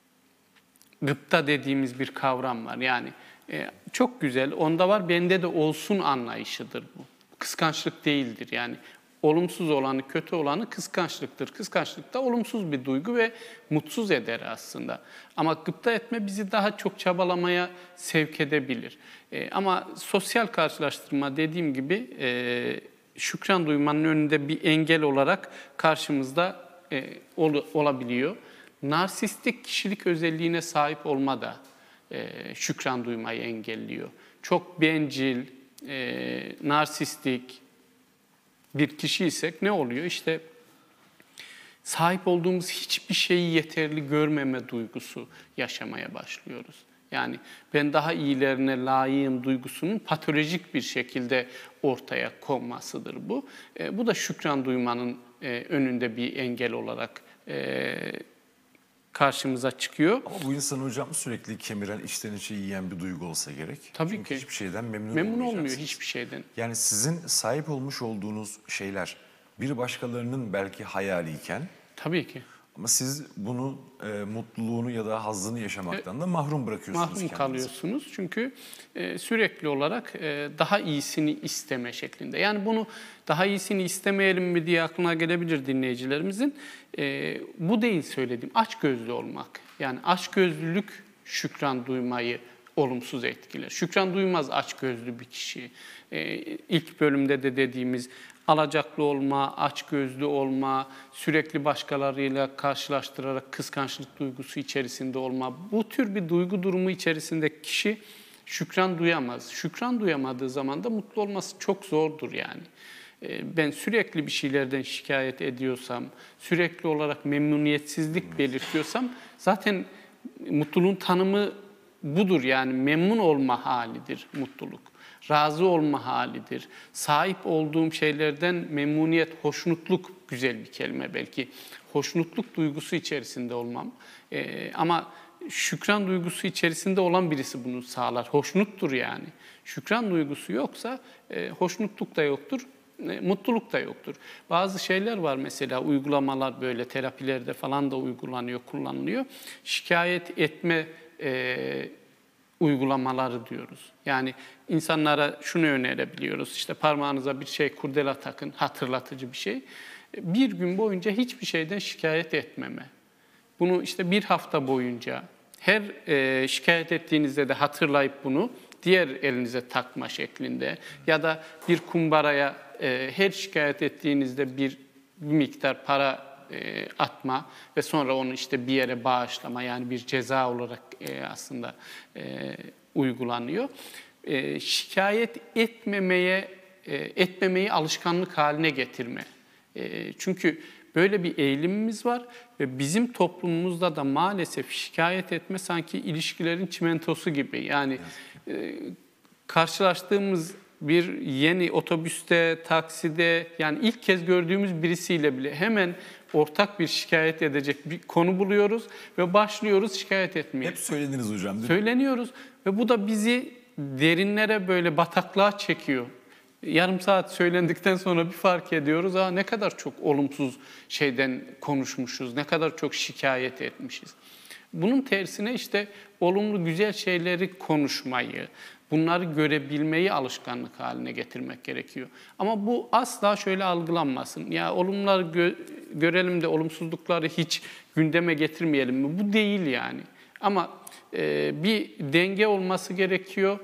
Speaker 3: gıpta dediğimiz bir kavram var. Yani e, çok güzel, onda var, bende de olsun anlayışıdır bu. Kıskançlık değildir yani. Olumsuz olanı, kötü olanı kıskançlıktır. Kıskançlık da olumsuz bir duygu ve mutsuz eder aslında. Ama gıpta etme bizi daha çok çabalamaya sevk edebilir. E, ama sosyal karşılaştırma dediğim gibi e, şükran duymanın önünde bir engel olarak karşımızda e, ol, olabiliyor. Narsistik kişilik özelliğine sahip olma da e, şükran duymayı engelliyor. Çok bencil, e, narsistik bir kişiysek ne oluyor? İşte sahip olduğumuz hiçbir şeyi yeterli görmeme duygusu yaşamaya başlıyoruz. Yani ben daha iyilerine layığım duygusunun patolojik bir şekilde ortaya konmasıdır bu. E, bu da şükran duymanın e, önünde bir engel olarak e, karşımıza çıkıyor.
Speaker 2: Ama bu insan hocam sürekli kemiren, içten içe yiyen bir duygu olsa gerek.
Speaker 3: Tabii
Speaker 2: Çünkü
Speaker 3: ki.
Speaker 2: hiçbir şeyden memnun,
Speaker 3: Memnun olmuyor
Speaker 2: olmayacaksınız.
Speaker 3: hiçbir şeyden.
Speaker 2: Yani sizin sahip olmuş olduğunuz şeyler bir başkalarının belki hayaliyken
Speaker 3: Tabii ki.
Speaker 2: ama siz bunu e, mutluluğunu ya da hazzını yaşamaktan da mahrum bırakıyorsunuz
Speaker 3: Mahrum
Speaker 2: kendinizi.
Speaker 3: kalıyorsunuz çünkü e, sürekli olarak e, daha iyisini isteme şeklinde. Yani bunu daha iyisini istemeyelim mi diye aklına gelebilir dinleyicilerimizin. E, bu değil söylediğim, açgözlü olmak. Yani açgözlülük şükran duymayı olumsuz etkiler. Şükran duymaz açgözlü bir kişi. E, ilk bölümde de dediğimiz alacaklı olma, açgözlü olma, sürekli başkalarıyla karşılaştırarak kıskançlık duygusu içerisinde olma. Bu tür bir duygu durumu içerisinde kişi şükran duyamaz. Şükran duyamadığı zaman da mutlu olması çok zordur yani. Ben sürekli bir şeylerden şikayet ediyorsam, sürekli olarak memnuniyetsizlik belirtiyorsam zaten mutluluğun tanımı budur yani memnun olma halidir mutluluk. Razı olma halidir. Sahip olduğum şeylerden memnuniyet, hoşnutluk güzel bir kelime belki. Hoşnutluk duygusu içerisinde olmam. Ee, ama şükran duygusu içerisinde olan birisi bunu sağlar. Hoşnuttur yani. Şükran duygusu yoksa e, hoşnutluk da yoktur, e, mutluluk da yoktur. Bazı şeyler var mesela uygulamalar böyle terapilerde falan da uygulanıyor, kullanılıyor. Şikayet etme e, uygulamaları diyoruz. Yani insanlara şunu önerebiliyoruz. İşte parmağınıza bir şey, kurdela takın, hatırlatıcı bir şey. Bir gün boyunca hiçbir şeyden şikayet etmeme. Bunu işte bir hafta boyunca her e, şikayet ettiğinizde de hatırlayıp bunu diğer elinize takma şeklinde ya da bir kumbaraya e, her şikayet ettiğinizde bir, bir miktar para e, atma ve sonra onu işte bir yere bağışlama, yani bir ceza olarak e, aslında e, uygulanıyor. E, şikayet etmemeye e, etmemeyi alışkanlık haline getirme. E, çünkü böyle bir eğilimimiz var ve bizim toplumumuzda da maalesef şikayet etme sanki ilişkilerin çimentosu gibi. Yani e, karşılaştığımız bir yeni otobüste, takside, yani ilk kez gördüğümüz birisiyle bile hemen ortak bir şikayet edecek bir konu buluyoruz ve başlıyoruz şikayet etmeye.
Speaker 2: Hep söylediniz hocam değil mi?
Speaker 3: Söyleniyoruz ve bu da bizi derinlere, böyle bataklığa çekiyor. Yarım saat söylendikten sonra bir fark ediyoruz. Aa, ne kadar çok olumsuz şeyden konuşmuşuz, ne kadar çok şikayet etmişiz. Bunun tersine işte olumlu güzel şeyleri konuşmayı, bunları görebilmeyi alışkanlık haline getirmek gerekiyor. Ama bu asla şöyle algılanmasın. Ya olumları gö- görelim de olumsuzlukları hiç gündeme getirmeyelim mi? Bu değil yani. Ama e, bir denge olması gerekiyor.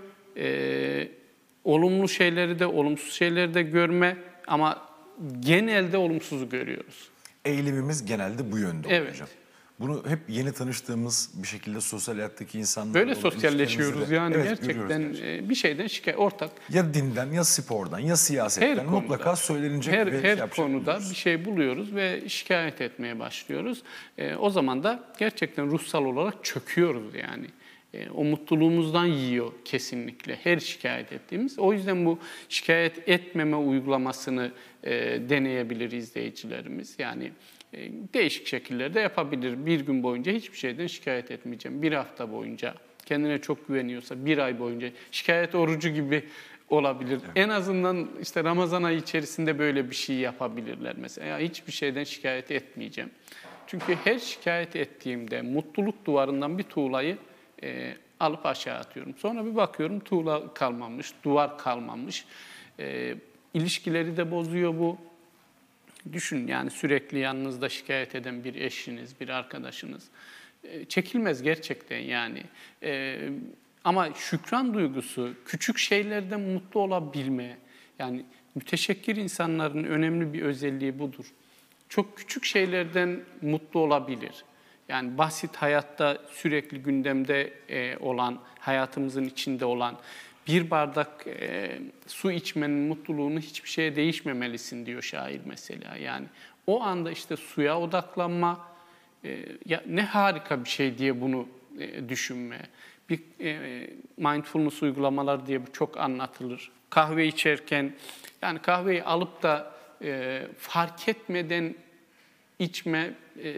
Speaker 3: E, olumlu şeyleri de olumsuz şeyleri de görme, ama genelde olumsuzu görüyoruz.
Speaker 2: Eğilimimiz genelde bu yönde oluyor
Speaker 3: Evet.
Speaker 2: hocam. Bunu hep yeni tanıştığımız bir şekilde sosyal hayattaki insanlarla
Speaker 3: Böyle
Speaker 2: olan
Speaker 3: sosyalleşiyoruz
Speaker 2: ilişkilerimizde de-
Speaker 3: yani,
Speaker 2: Evet, görüyoruz
Speaker 3: gerçekten e, bir şeyden şikayet, ortak.
Speaker 2: Ya dinden, ya spordan, ya siyasetten
Speaker 3: Her
Speaker 2: mutlaka
Speaker 3: konuda,
Speaker 2: söylenecek
Speaker 3: her,
Speaker 2: ve
Speaker 3: her
Speaker 2: şey yapacak
Speaker 3: konuda
Speaker 2: buluyoruz.
Speaker 3: bir şey buluyoruz ve şikayet etmeye başlıyoruz. E, o zaman da gerçekten ruhsal olarak çöküyoruz yani. E, o mutluluğumuzdan yiyor kesinlikle her şikayet ettiğimiz. O yüzden bu şikayet etmeme uygulamasını e, deneyebilir izleyicilerimiz. Yani e, değişik şekillerde yapabilir. Bir gün boyunca hiçbir şeyden şikayet etmeyeceğim. Bir hafta boyunca, kendine çok güveniyorsa bir ay boyunca şikayet orucu gibi olabilir. Evet. En azından işte Ramazan ayı içerisinde böyle bir şey yapabilirler mesela. Ya hiçbir şeyden şikayet etmeyeceğim. Çünkü her şikayet ettiğimde mutluluk duvarından bir tuğlayı e, alıp aşağı atıyorum. Sonra bir bakıyorum tuğla kalmamış, duvar kalmamış. E, ilişkileri de bozuyor bu. Düşün yani, sürekli yanınızda şikayet eden bir eşiniz, bir arkadaşınız. E, çekilmez gerçekten yani. E, ama şükran duygusu, küçük şeylerden mutlu olabilme, yani müteşekkir insanların önemli bir özelliği budur. Çok küçük şeylerden mutlu olabilir. Yani basit, hayatta sürekli gündemde e, olan, hayatımızın içinde olan bir bardak e, su içmenin mutluluğunu hiçbir şeye değişmemelisin diyor şair mesela. Yani o anda işte suya odaklanma, e, ya ne harika bir şey diye bunu e, düşünme. Bir e, mindfulness uygulamalar diye bu çok anlatılır. Kahve içerken, yani kahveyi alıp da e, fark etmeden içme, e,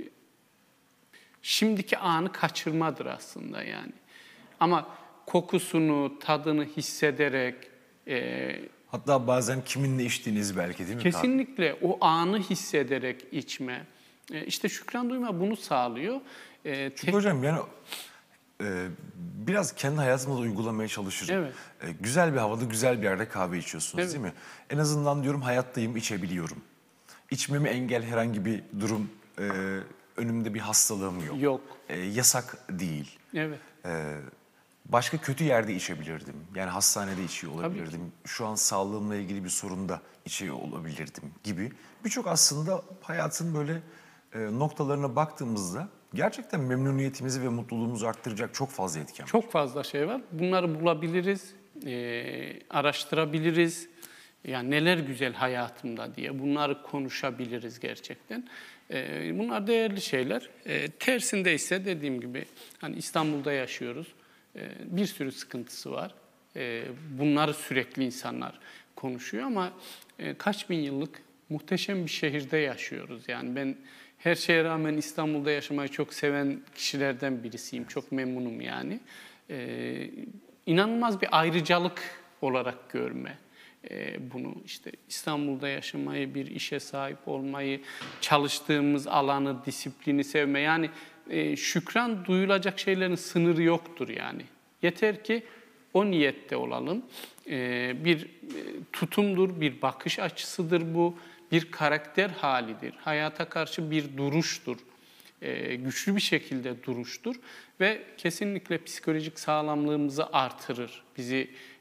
Speaker 3: şimdiki anı kaçırmadır aslında yani. Ama kokusunu, tadını hissederek, e,
Speaker 2: Hatta bazen kiminle içtiğiniz belki değil mi?
Speaker 3: kesinlikle o anı hissederek içme. E, işte şükran duyma bunu sağlıyor. E,
Speaker 2: Çünkü
Speaker 3: tek-
Speaker 2: hocam yani e, biraz kendi hayatımda da uygulamaya çalışırım.
Speaker 3: Evet.
Speaker 2: E, güzel bir havada, güzel bir yerde kahve içiyorsunuz
Speaker 3: Evet.
Speaker 2: değil mi? En azından diyorum hayattayım, içebiliyorum. İçmemi engel herhangi bir durum, e, önümde bir hastalığım yok.
Speaker 3: Yok.
Speaker 2: E, yasak değil.
Speaker 3: Evet.
Speaker 2: E, başka kötü yerde içebilirdim. Yani hastanede içiyor olabilirdim. Şu an sağlığımla ilgili bir sorunda içiyor olabilirdim gibi. Birçok aslında hayatın böyle e, noktalarına baktığımızda gerçekten memnuniyetimizi ve mutluluğumuzu arttıracak çok fazla etken var.
Speaker 3: Çok fazla şey var. Bunları bulabiliriz, e, araştırabiliriz. Yani neler güzel hayatımda diye bunları konuşabiliriz gerçekten. E, bunlar değerli şeyler. E, tersinde ise dediğim gibi hani İstanbul'da yaşıyoruz. E, bir sürü sıkıntısı var. E, bunları sürekli insanlar konuşuyor ama e, kaç bin yıllık muhteşem bir şehirde yaşıyoruz. Yani ben her şeye rağmen İstanbul'da yaşamayı çok seven kişilerden birisiyim. Çok memnunum yani. Ee, inanılmaz bir ayrıcalık olarak görme ee, bunu. İşte İstanbul'da yaşamayı, bir işe sahip olmayı, çalıştığımız alanı, disiplini sevme. Yani e, şükran duyulacak şeylerin sınırı yoktur yani. Yeter ki o niyette olalım. Ee, bir tutumdur, bir bakış açısıdır bu. Bir karakter halidir, hayata karşı bir duruştur, ee, güçlü bir şekilde duruştur ve kesinlikle psikolojik sağlamlığımızı artırır, bizi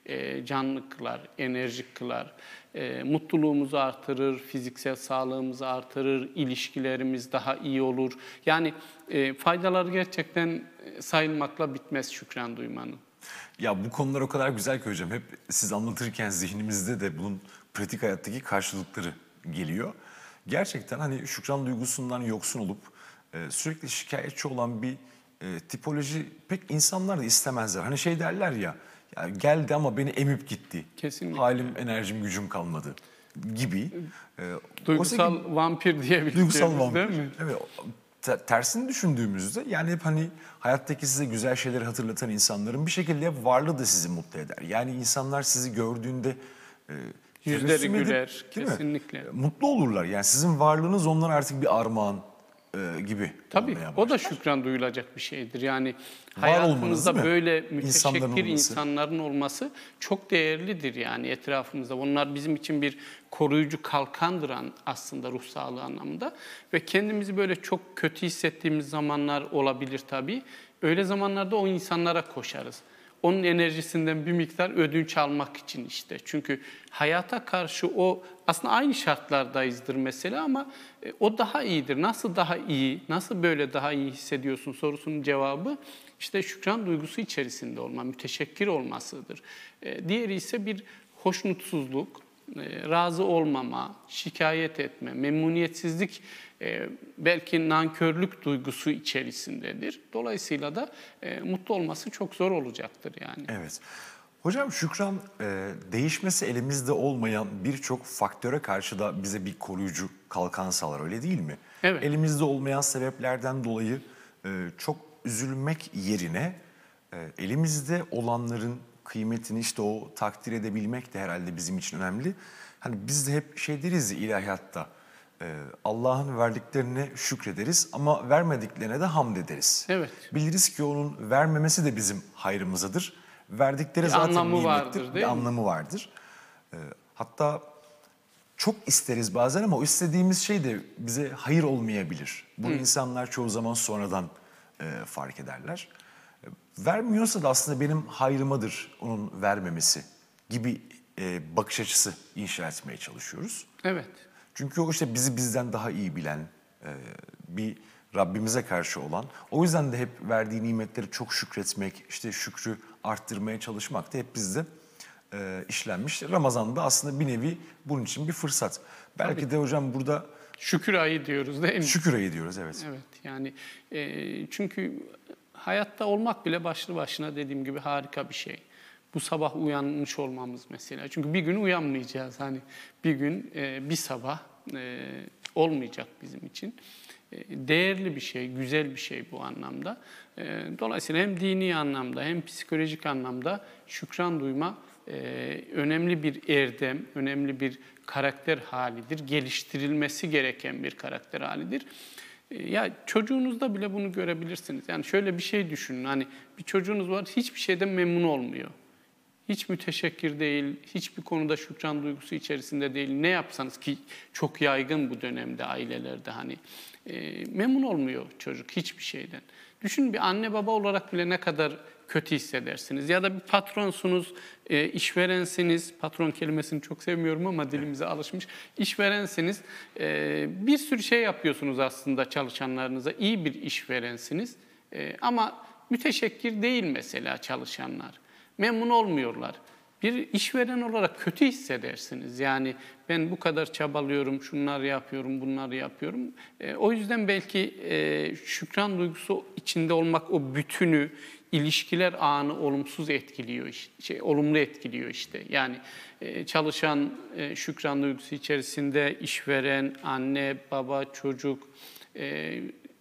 Speaker 3: e, canlı kılar, enerjik kılar. E, mutluluğumuzu artırır, fiziksel sağlığımızı artırır, ilişkilerimiz daha iyi olur. Yani e, faydaları gerçekten sayılmakla bitmez şükran duymanın.
Speaker 2: Ya bu konular o kadar güzel ki hocam. Hep siz anlatırken zihnimizde de bunun pratik hayattaki karşılıkları geliyor. Gerçekten hani şükran duygusundan yoksun olup e, sürekli şikayetçi olan bir e, tipoloji pek insanlar da istemezler. Hani şey derler ya, ya geldi ama beni emip gitti.
Speaker 3: Kesinlikle.
Speaker 2: Halim, enerjim, gücüm kalmadı gibi. E,
Speaker 3: Duygusal
Speaker 2: oysa ki-
Speaker 3: vampir diyebiliriz
Speaker 2: Duygusal vampir.
Speaker 3: değil mi?
Speaker 2: Evet. te- Tersini düşündüğümüzde yani hep hani hayattaki size güzel şeyleri hatırlatan insanların bir şekilde hep varlığı da sizi mutlu eder. Yani insanlar sizi gördüğünde e,
Speaker 3: Yüzleri
Speaker 2: tebessüm edip,
Speaker 3: güler,
Speaker 2: değil mi?
Speaker 3: kesinlikle.
Speaker 2: E, Mutlu olurlar. Yani sizin varlığınız onlara artık bir armağan e, gibi.
Speaker 3: Tabii
Speaker 2: olmaya
Speaker 3: o da
Speaker 2: başlar.
Speaker 3: şükran duyulacak bir şeydir. Yani
Speaker 2: Var olmanız,
Speaker 3: hayatımızda
Speaker 2: değil mi?
Speaker 3: böyle
Speaker 2: İnsanların
Speaker 3: müteşekkir
Speaker 2: olması.
Speaker 3: insanların olması çok değerlidir yani etrafımızda. Onlar bizim için bir koruyucu kalkandır an- aslında ruh sağlığı anlamında. Ve kendimizi böyle çok kötü hissettiğimiz zamanlar olabilir tabii. Öyle zamanlarda o insanlara koşarız. Onun enerjisinden bir miktar ödünç almak için işte. Çünkü hayata karşı o aslında aynı şartlardayızdır mesela ama e, o daha iyidir. Nasıl daha iyi, nasıl böyle daha iyi hissediyorsun sorusunun cevabı işte şükran duygusu içerisinde olma, müteşekkir olmasıdır. E, Diğeri ise bir hoşnutsuzluk, e, razı olmama, şikayet etme, memnuniyetsizlik, e, belki nankörlük duygusu içerisindedir. Dolayısıyla da e, mutlu olması çok zor olacaktır yani.
Speaker 2: Evet. Hocam şükran e, değişmesi elimizde olmayan birçok faktöre karşı da bize bir koruyucu kalkan sağlar, öyle değil mi?
Speaker 3: Evet.
Speaker 2: Elimizde olmayan sebeplerden dolayı e, çok üzülmek yerine e, elimizde olanların kıymetini işte o takdir edebilmek de herhalde bizim için önemli. Hani biz de hep şey deriz ya ilahiyatta, e, Allah'ın verdiklerine şükrederiz ama vermediklerine de hamd ederiz.
Speaker 3: Evet.
Speaker 2: Biliriz ki onun vermemesi de bizim hayrımızadır. Verdikleri
Speaker 3: Bir
Speaker 2: zaten
Speaker 3: anlamı
Speaker 2: nimettir,
Speaker 3: vardır, değil
Speaker 2: bir
Speaker 3: mi?
Speaker 2: anlamı vardır. Ee, hatta çok isteriz bazen ama o istediğimiz şey de bize hayır olmayabilir. Bunu insanlar çoğu zaman sonradan e, fark ederler. E, vermiyorsa da aslında benim hayrımadır onun vermemesi gibi e, bakış açısı inşa etmeye çalışıyoruz.
Speaker 3: Evet.
Speaker 2: Çünkü o işte bizi bizden daha iyi bilen e, bir Rabbimize karşı olan, o yüzden de hep verdiği nimetleri çok şükretmek, işte şükrü arttırmaya çalışmak da hep bizde e, işlenmiş. Ramazan'da aslında bir nevi bunun için bir fırsat. Belki
Speaker 3: Tabii.
Speaker 2: de hocam burada
Speaker 3: Şükür ayı diyoruz değil mi?
Speaker 2: şükür ayı diyoruz, evet.
Speaker 3: Evet yani e, çünkü hayatta olmak bile başlı başına dediğim gibi harika bir şey. Bu sabah uyanmış olmamız mesela. Çünkü bir gün uyanmayacağız. Hani bir gün e, bir sabah e, olmayacak bizim için. E, değerli bir şey, güzel bir şey bu anlamda. E, dolayısıyla hem dini anlamda hem psikolojik anlamda şükran duyma e, önemli bir erdem, önemli bir karakter halidir. Geliştirilmesi gereken bir karakter halidir. Ya çocuğunuzda bile bunu görebilirsiniz. Yani şöyle bir şey düşünün. Hani bir çocuğunuz var hiçbir şeyden memnun olmuyor. Hiç müteşekkir değil, hiçbir konuda şükran duygusu içerisinde değil. Ne yapsanız ki çok yaygın bu dönemde ailelerde hani e, memnun olmuyor çocuk hiçbir şeyden. Düşünün bir anne baba olarak bile ne kadar kötü hissedersiniz. Ya da bir patronsunuz, e, işverensiniz. Patron kelimesini çok sevmiyorum ama dilimize alışmış. İşverensiniz. E, bir sürü şey yapıyorsunuz aslında çalışanlarınıza. İyi bir işverensiniz. E, ama müteşekkir değil mesela çalışanlar. Memnun olmuyorlar. Bir işveren olarak kötü hissedersiniz. Yani ben bu kadar çabalıyorum, şunları yapıyorum, bunları yapıyorum. E, o yüzden belki e, şükran duygusu içinde olmak o bütünü, ilişkiler ağını olumsuz etkiliyor, işte, şey, olumlu etkiliyor işte. Yani e, çalışan e, şükran duygusu içerisinde işveren, anne, baba, çocuk, e,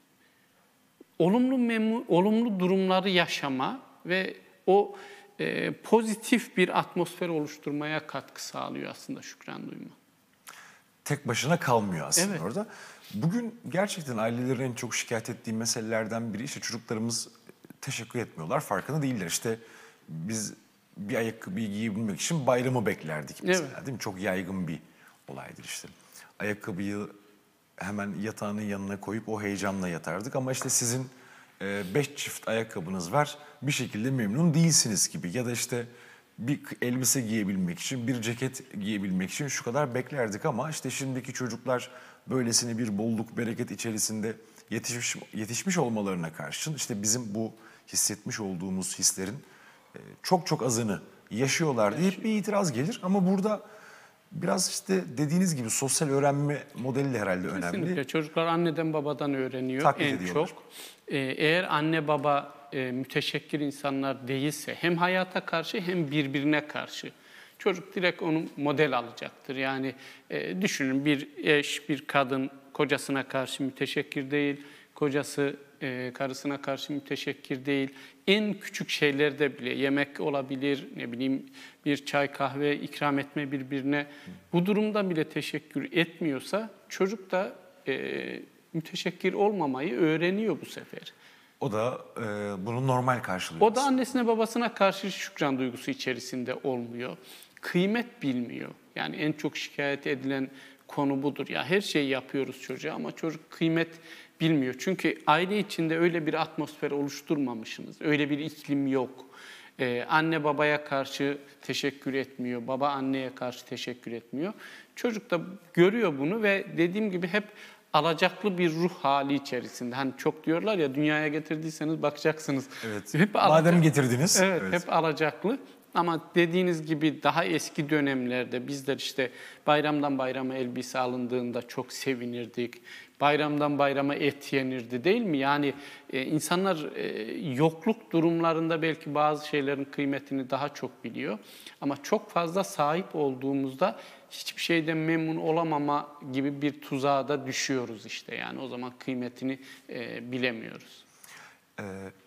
Speaker 3: olumlu memnun, olumlu durumları yaşama ve o e, pozitif bir atmosfer oluşturmaya katkı sağlıyor aslında şükran duyma.
Speaker 2: Tek başına kalmıyor aslında
Speaker 3: Evet.
Speaker 2: orada. Bugün gerçekten ailelerin en çok şikayet ettiği meselelerden biri işte çocuklarımız teşekkür etmiyorlar, farkında değiller. İşte biz bir ayakkabıyı giyebilmek için bayramı beklerdik mesela,
Speaker 3: Evet.
Speaker 2: değil mi? Çok yaygın bir olaydır işte. Ayakkabıyı hemen yatağının yanına koyup o heyecanla yatardık ama işte sizin e, beş çift ayakkabınız var, bir şekilde memnun değilsiniz gibi. Ya da işte bir elbise giyebilmek için, bir ceket giyebilmek için şu kadar beklerdik ama işte şimdiki çocuklar böylesine bir bolluk, bereket içerisinde yetişmiş, yetişmiş olmalarına karşın işte bizim bu hissetmiş olduğumuz hislerin e, çok çok azını yaşıyorlar diye hep bir itiraz gelir. Ama burada biraz işte dediğiniz gibi sosyal öğrenme modeli de herhalde önemli.
Speaker 3: Kesinlikle. Çocuklar anneden babadan öğreniyor
Speaker 2: Taklit
Speaker 3: en
Speaker 2: ediyorlar.
Speaker 3: çok. Ee, eğer anne baba e, müteşekkir insanlar değilse hem hayata karşı hem birbirine karşı çocuk direkt onu model alacaktır. Yani e, düşünün bir eş, bir kadın kocasına karşı müteşekkir değil, kocası e, karısına karşı müteşekkir değil. En küçük şeylerde bile yemek olabilir, ne bileyim bir çay kahve ikram etme birbirine. Bu durumda bile teşekkür etmiyorsa çocuk da e, müteşekkir olmamayı öğreniyor bu sefer.
Speaker 2: O da e, bunu normal karşılıyor.
Speaker 3: O da annesine babasına karşı şükran duygusu içerisinde olmuyor. Kıymet bilmiyor. Yani en çok şikayet edilen konu budur. Ya her şeyi yapıyoruz çocuğa ama çocuk kıymet bilmiyor. Çünkü aile içinde öyle bir atmosfer oluşturmamışsınız. Öyle bir iklim yok. Ee, anne babaya karşı teşekkür etmiyor. Baba anneye karşı teşekkür etmiyor. Çocuk da görüyor bunu ve dediğim gibi hep alacaklı bir ruh hali içerisinde. Hani çok diyorlar ya dünyaya getirdiyseniz bakacaksınız.
Speaker 2: Evet.
Speaker 3: Hep
Speaker 2: Madem
Speaker 3: alacak-
Speaker 2: getirdiniz.
Speaker 3: Evet, hep alacaklı. Ama dediğiniz gibi daha eski dönemlerde bizler işte bayramdan bayrama elbise alındığında çok sevinirdik. Bayramdan bayrama et yenirdi değil mi? Yani e, insanlar e, yokluk durumlarında belki bazı şeylerin kıymetini daha çok biliyor. Ama çok fazla sahip olduğumuzda hiçbir şeyden memnun olamama gibi bir tuzağa da düşüyoruz işte. Yani o zaman kıymetini e, bilemiyoruz.
Speaker 2: Ee,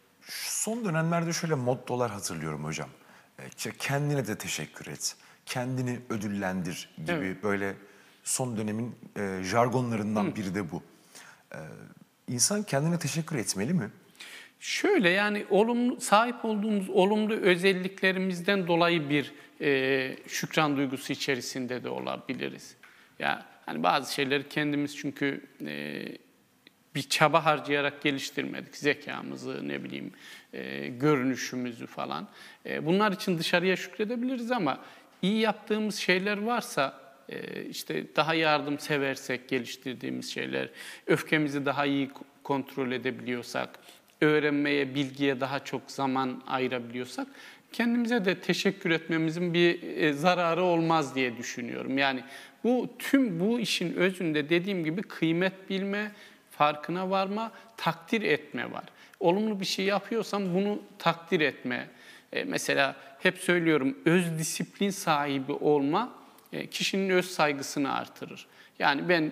Speaker 2: şu son dönemlerde şöyle mottolar hatırlıyorum hocam. Ee, işte kendine de teşekkür et, kendini ödüllendir gibi
Speaker 3: Evet.
Speaker 2: böyle son dönemin e, jargonlarından biri de bu. Ee, insan kendine teşekkür etmeli mi?
Speaker 3: Şöyle yani olumlu sahip olduğumuz olumlu özelliklerimizden dolayı bir e, şükran duygusu içerisinde de olabiliriz. Ya hani bazı şeyleri kendimiz çünkü e, bir çaba harcayarak geliştirmedik. Zekamızı, ne bileyim, e, görünüşümüzü falan. E, bunlar için dışarıya şükredebiliriz ama iyi yaptığımız şeyler varsa, e, işte daha yardımseversek geliştirdiğimiz şeyler, öfkemizi daha iyi kontrol edebiliyorsak, öğrenmeye, bilgiye daha çok zaman ayırabiliyorsak, kendimize de teşekkür etmemizin bir e, zararı olmaz diye düşünüyorum. Yani bu tüm bu işin özünde dediğim gibi kıymet bilme, farkına varma, takdir etme var. Olumlu bir şey yapıyorsam bunu takdir etme. E, mesela hep söylüyorum, öz disiplin sahibi olma e, kişinin öz saygısını artırır. Yani ben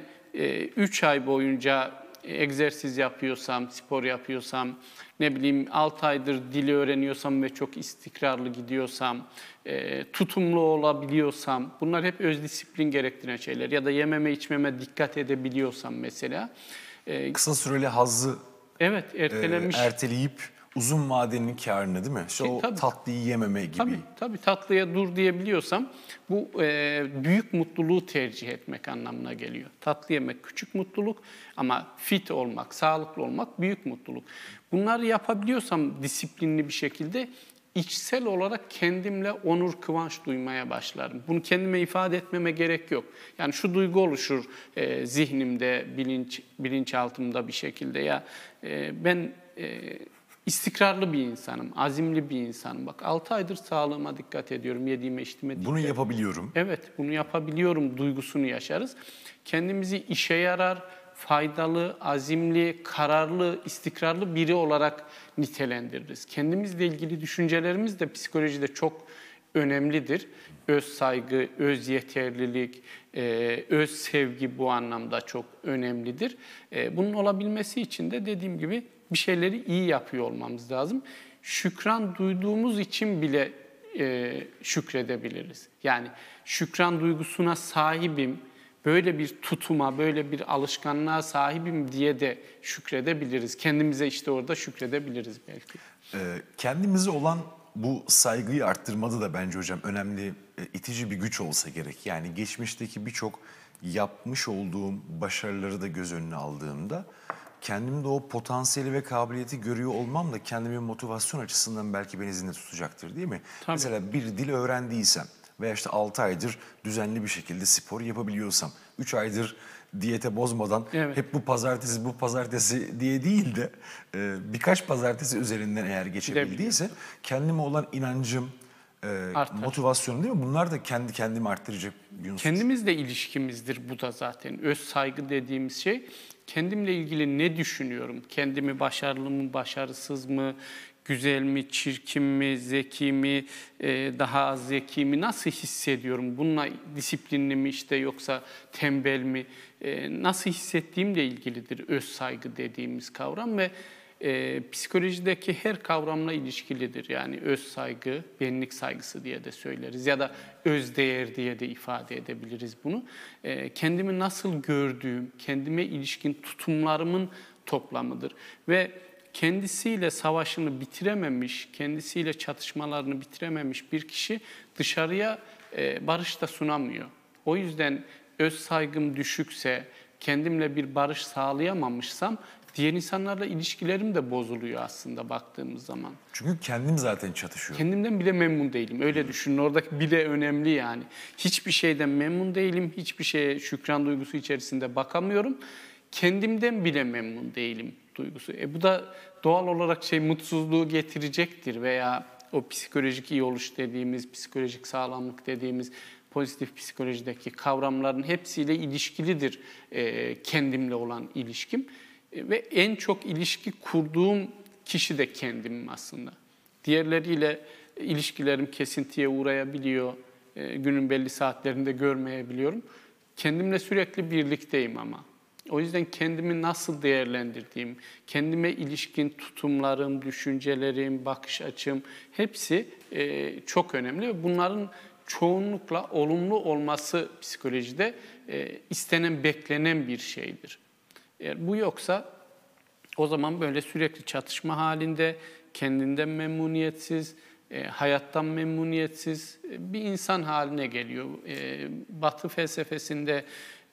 Speaker 3: üç ay boyunca egzersiz yapıyorsam, spor yapıyorsam, ne bileyim altı aydır dili öğreniyorsam ve çok istikrarlı gidiyorsam, e, tutumlu olabiliyorsam, bunlar hep öz disiplin gerektiren şeyler. Ya da yememe içmeme dikkat edebiliyorsam mesela. E,
Speaker 2: Kısa süreli hazzı
Speaker 3: evet,
Speaker 2: e,
Speaker 3: ertelemiş.
Speaker 2: erteleyip uzun vadenin kârını değil mi? İşte
Speaker 3: Ki,
Speaker 2: o
Speaker 3: tabii.
Speaker 2: tatlıyı yememe gibi.
Speaker 3: Tabii, tabii tatlıya dur diyebiliyorsam bu e, büyük mutluluğu tercih etmek anlamına geliyor. Tatlı yemek küçük mutluluk ama fit olmak, sağlıklı olmak büyük mutluluk. Bunları yapabiliyorsam disiplinli bir şekilde içsel olarak kendimle onur, kıvanç duymaya başlarım. Bunu kendime ifade etmeme gerek yok. Yani şu duygu oluşur e, zihnimde, bilinç bilinçaltımda bir şekilde ya e, ben e, İstikrarlı bir insanım, azimli bir insanım. Bak altı aydır sağlığıma dikkat ediyorum, yediğime içtiğime dikkat
Speaker 2: Bunu
Speaker 3: ediyorum.
Speaker 2: yapabiliyorum.
Speaker 3: Evet, bunu yapabiliyorum duygusunu yaşarız. Kendimizi işe yarar, faydalı, azimli, kararlı, istikrarlı biri olarak nitelendiririz. Kendimizle ilgili düşüncelerimiz de psikolojide çok önemlidir. Öz saygı, öz yeterlilik, öz sevgi bu anlamda çok önemlidir. Bunun olabilmesi için de dediğim gibi bir şeyleri iyi yapıyor olmamız lazım. Şükran duyduğumuz için bile e, şükredebiliriz. Yani şükran duygusuna sahibim, böyle bir tutuma, böyle bir alışkanlığa sahibim diye de şükredebiliriz. Kendimize işte orada şükredebiliriz belki.
Speaker 2: Ee, kendimize olan bu saygıyı arttırmada da bence hocam önemli e, itici bir güç olsa gerek. Yani geçmişteki birçok yapmış olduğum başarıları da göz önüne aldığımda kendimde o potansiyeli ve kabiliyeti görüyor olmam da kendimi motivasyon açısından belki beni zinde tutacaktır değil mi?
Speaker 3: Tabii.
Speaker 2: Mesela bir dil öğrendiysem veya işte altı aydır düzenli bir şekilde spor yapabiliyorsam, üç aydır diyete bozmadan
Speaker 3: Evet.
Speaker 2: hep bu pazartesi bu pazartesi diye değil de e, birkaç pazartesi üzerinden eğer geçebildiyse kendime olan inancım, e,
Speaker 3: Artar.
Speaker 2: motivasyonum değil mi? Bunlar da kendi kendimi arttıracak bir unsur.
Speaker 3: Kendimizle ilişkimizdir bu da zaten. Öz saygı dediğimiz şey, kendimle ilgili ne düşünüyorum? Kendimi başarılı mı, başarısız mı, güzel mi, çirkin mi, zeki mi, e, daha az zeki mi, nasıl hissediyorum? Bununla disiplinli mi işte yoksa tembel mi, e, nasıl hissettiğimle ilgilidir öz saygı dediğimiz kavram ve e, psikolojideki her kavramla ilişkilidir. Yani öz saygı, benlik saygısı diye de söyleriz ya da öz değer diye de ifade edebiliriz bunu. E, kendimi nasıl gördüğüm, kendime ilişkin tutumlarımın toplamıdır ve kendisiyle savaşını bitirememiş, kendisiyle çatışmalarını bitirememiş bir kişi dışarıya e, barış da sunamıyor. O yüzden öz saygım düşükse, kendimle bir barış sağlayamamışsam diğer insanlarla ilişkilerim de bozuluyor aslında baktığımız zaman.
Speaker 2: Çünkü kendim zaten çatışıyorum.
Speaker 3: Kendimden bile memnun değilim. Öyle düşünün. Oradaki bile önemli yani. Hiçbir şeyden memnun değilim. Hiçbir şeye şükran duygusu içerisinde bakamıyorum. Kendimden bile memnun değilim duygusu. E bu da doğal olarak şey mutsuzluğu getirecektir veya o psikolojik iyi oluş dediğimiz, psikolojik sağlamlık dediğimiz pozitif psikolojideki kavramların hepsiyle ilişkilidir e, kendimle olan ilişkim. E, ve en çok ilişki kurduğum kişi de kendimim aslında. Diğerleriyle ilişkilerim kesintiye uğrayabiliyor, e, günün belli saatlerinde görmeyebiliyorum. Kendimle sürekli birlikteyim ama. O yüzden kendimi nasıl değerlendirdiğim, kendime ilişkin tutumlarım, düşüncelerim, bakış açım hepsi e, çok önemli. Bunların çoğunlukla olumlu olması psikolojide e, istenen, beklenen bir şeydir. Eğer bu yoksa o zaman böyle sürekli çatışma halinde, kendinden memnuniyetsiz, e, hayattan memnuniyetsiz e, bir insan haline geliyor. E, Batı felsefesinde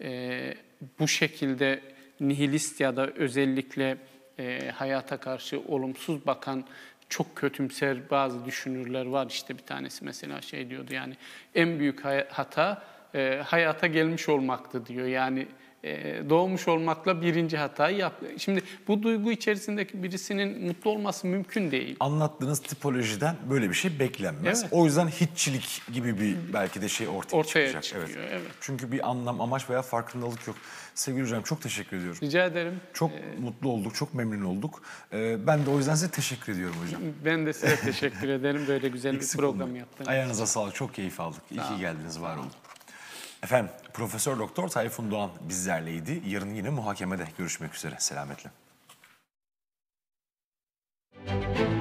Speaker 3: e, bu şekilde nihilist ya da özellikle e, hayata karşı olumsuz bakan çok kötümser bazı düşünürler var. İşte bir tanesi mesela şey diyordu yani en büyük hata e, hayata gelmiş olmaktı diyor. Yani e, doğmuş olmakla birinci hatayı yaptı. Şimdi bu duygu içerisindeki birisinin mutlu olması mümkün değil.
Speaker 2: Anlattığınız tipolojiden böyle bir şey beklenmez.
Speaker 3: Evet.
Speaker 2: O yüzden hiççilik gibi bir belki de şey ortaya,
Speaker 3: Ortaya
Speaker 2: çıkacak.
Speaker 3: çıkıyor, evet.
Speaker 2: Çünkü bir anlam, amaç veya farkındalık yok. Sevgili hocam çok teşekkür ediyorum.
Speaker 3: Rica ederim.
Speaker 2: Çok mutlu olduk, çok memnun olduk. Ee, ben de o yüzden size teşekkür ediyorum hocam.
Speaker 3: Ben de size teşekkür ederim. Böyle güzel
Speaker 2: Eksik
Speaker 3: bir program
Speaker 2: olmayın.
Speaker 3: yaptınız.
Speaker 2: Ayağınıza sağlık, çok keyif aldık. İyi ki geldiniz, var olun. Efendim, Profesör Doktor Tayfun Doğan bizlerleydi. Yarın yine muhakemede görüşmek üzere. Selametle.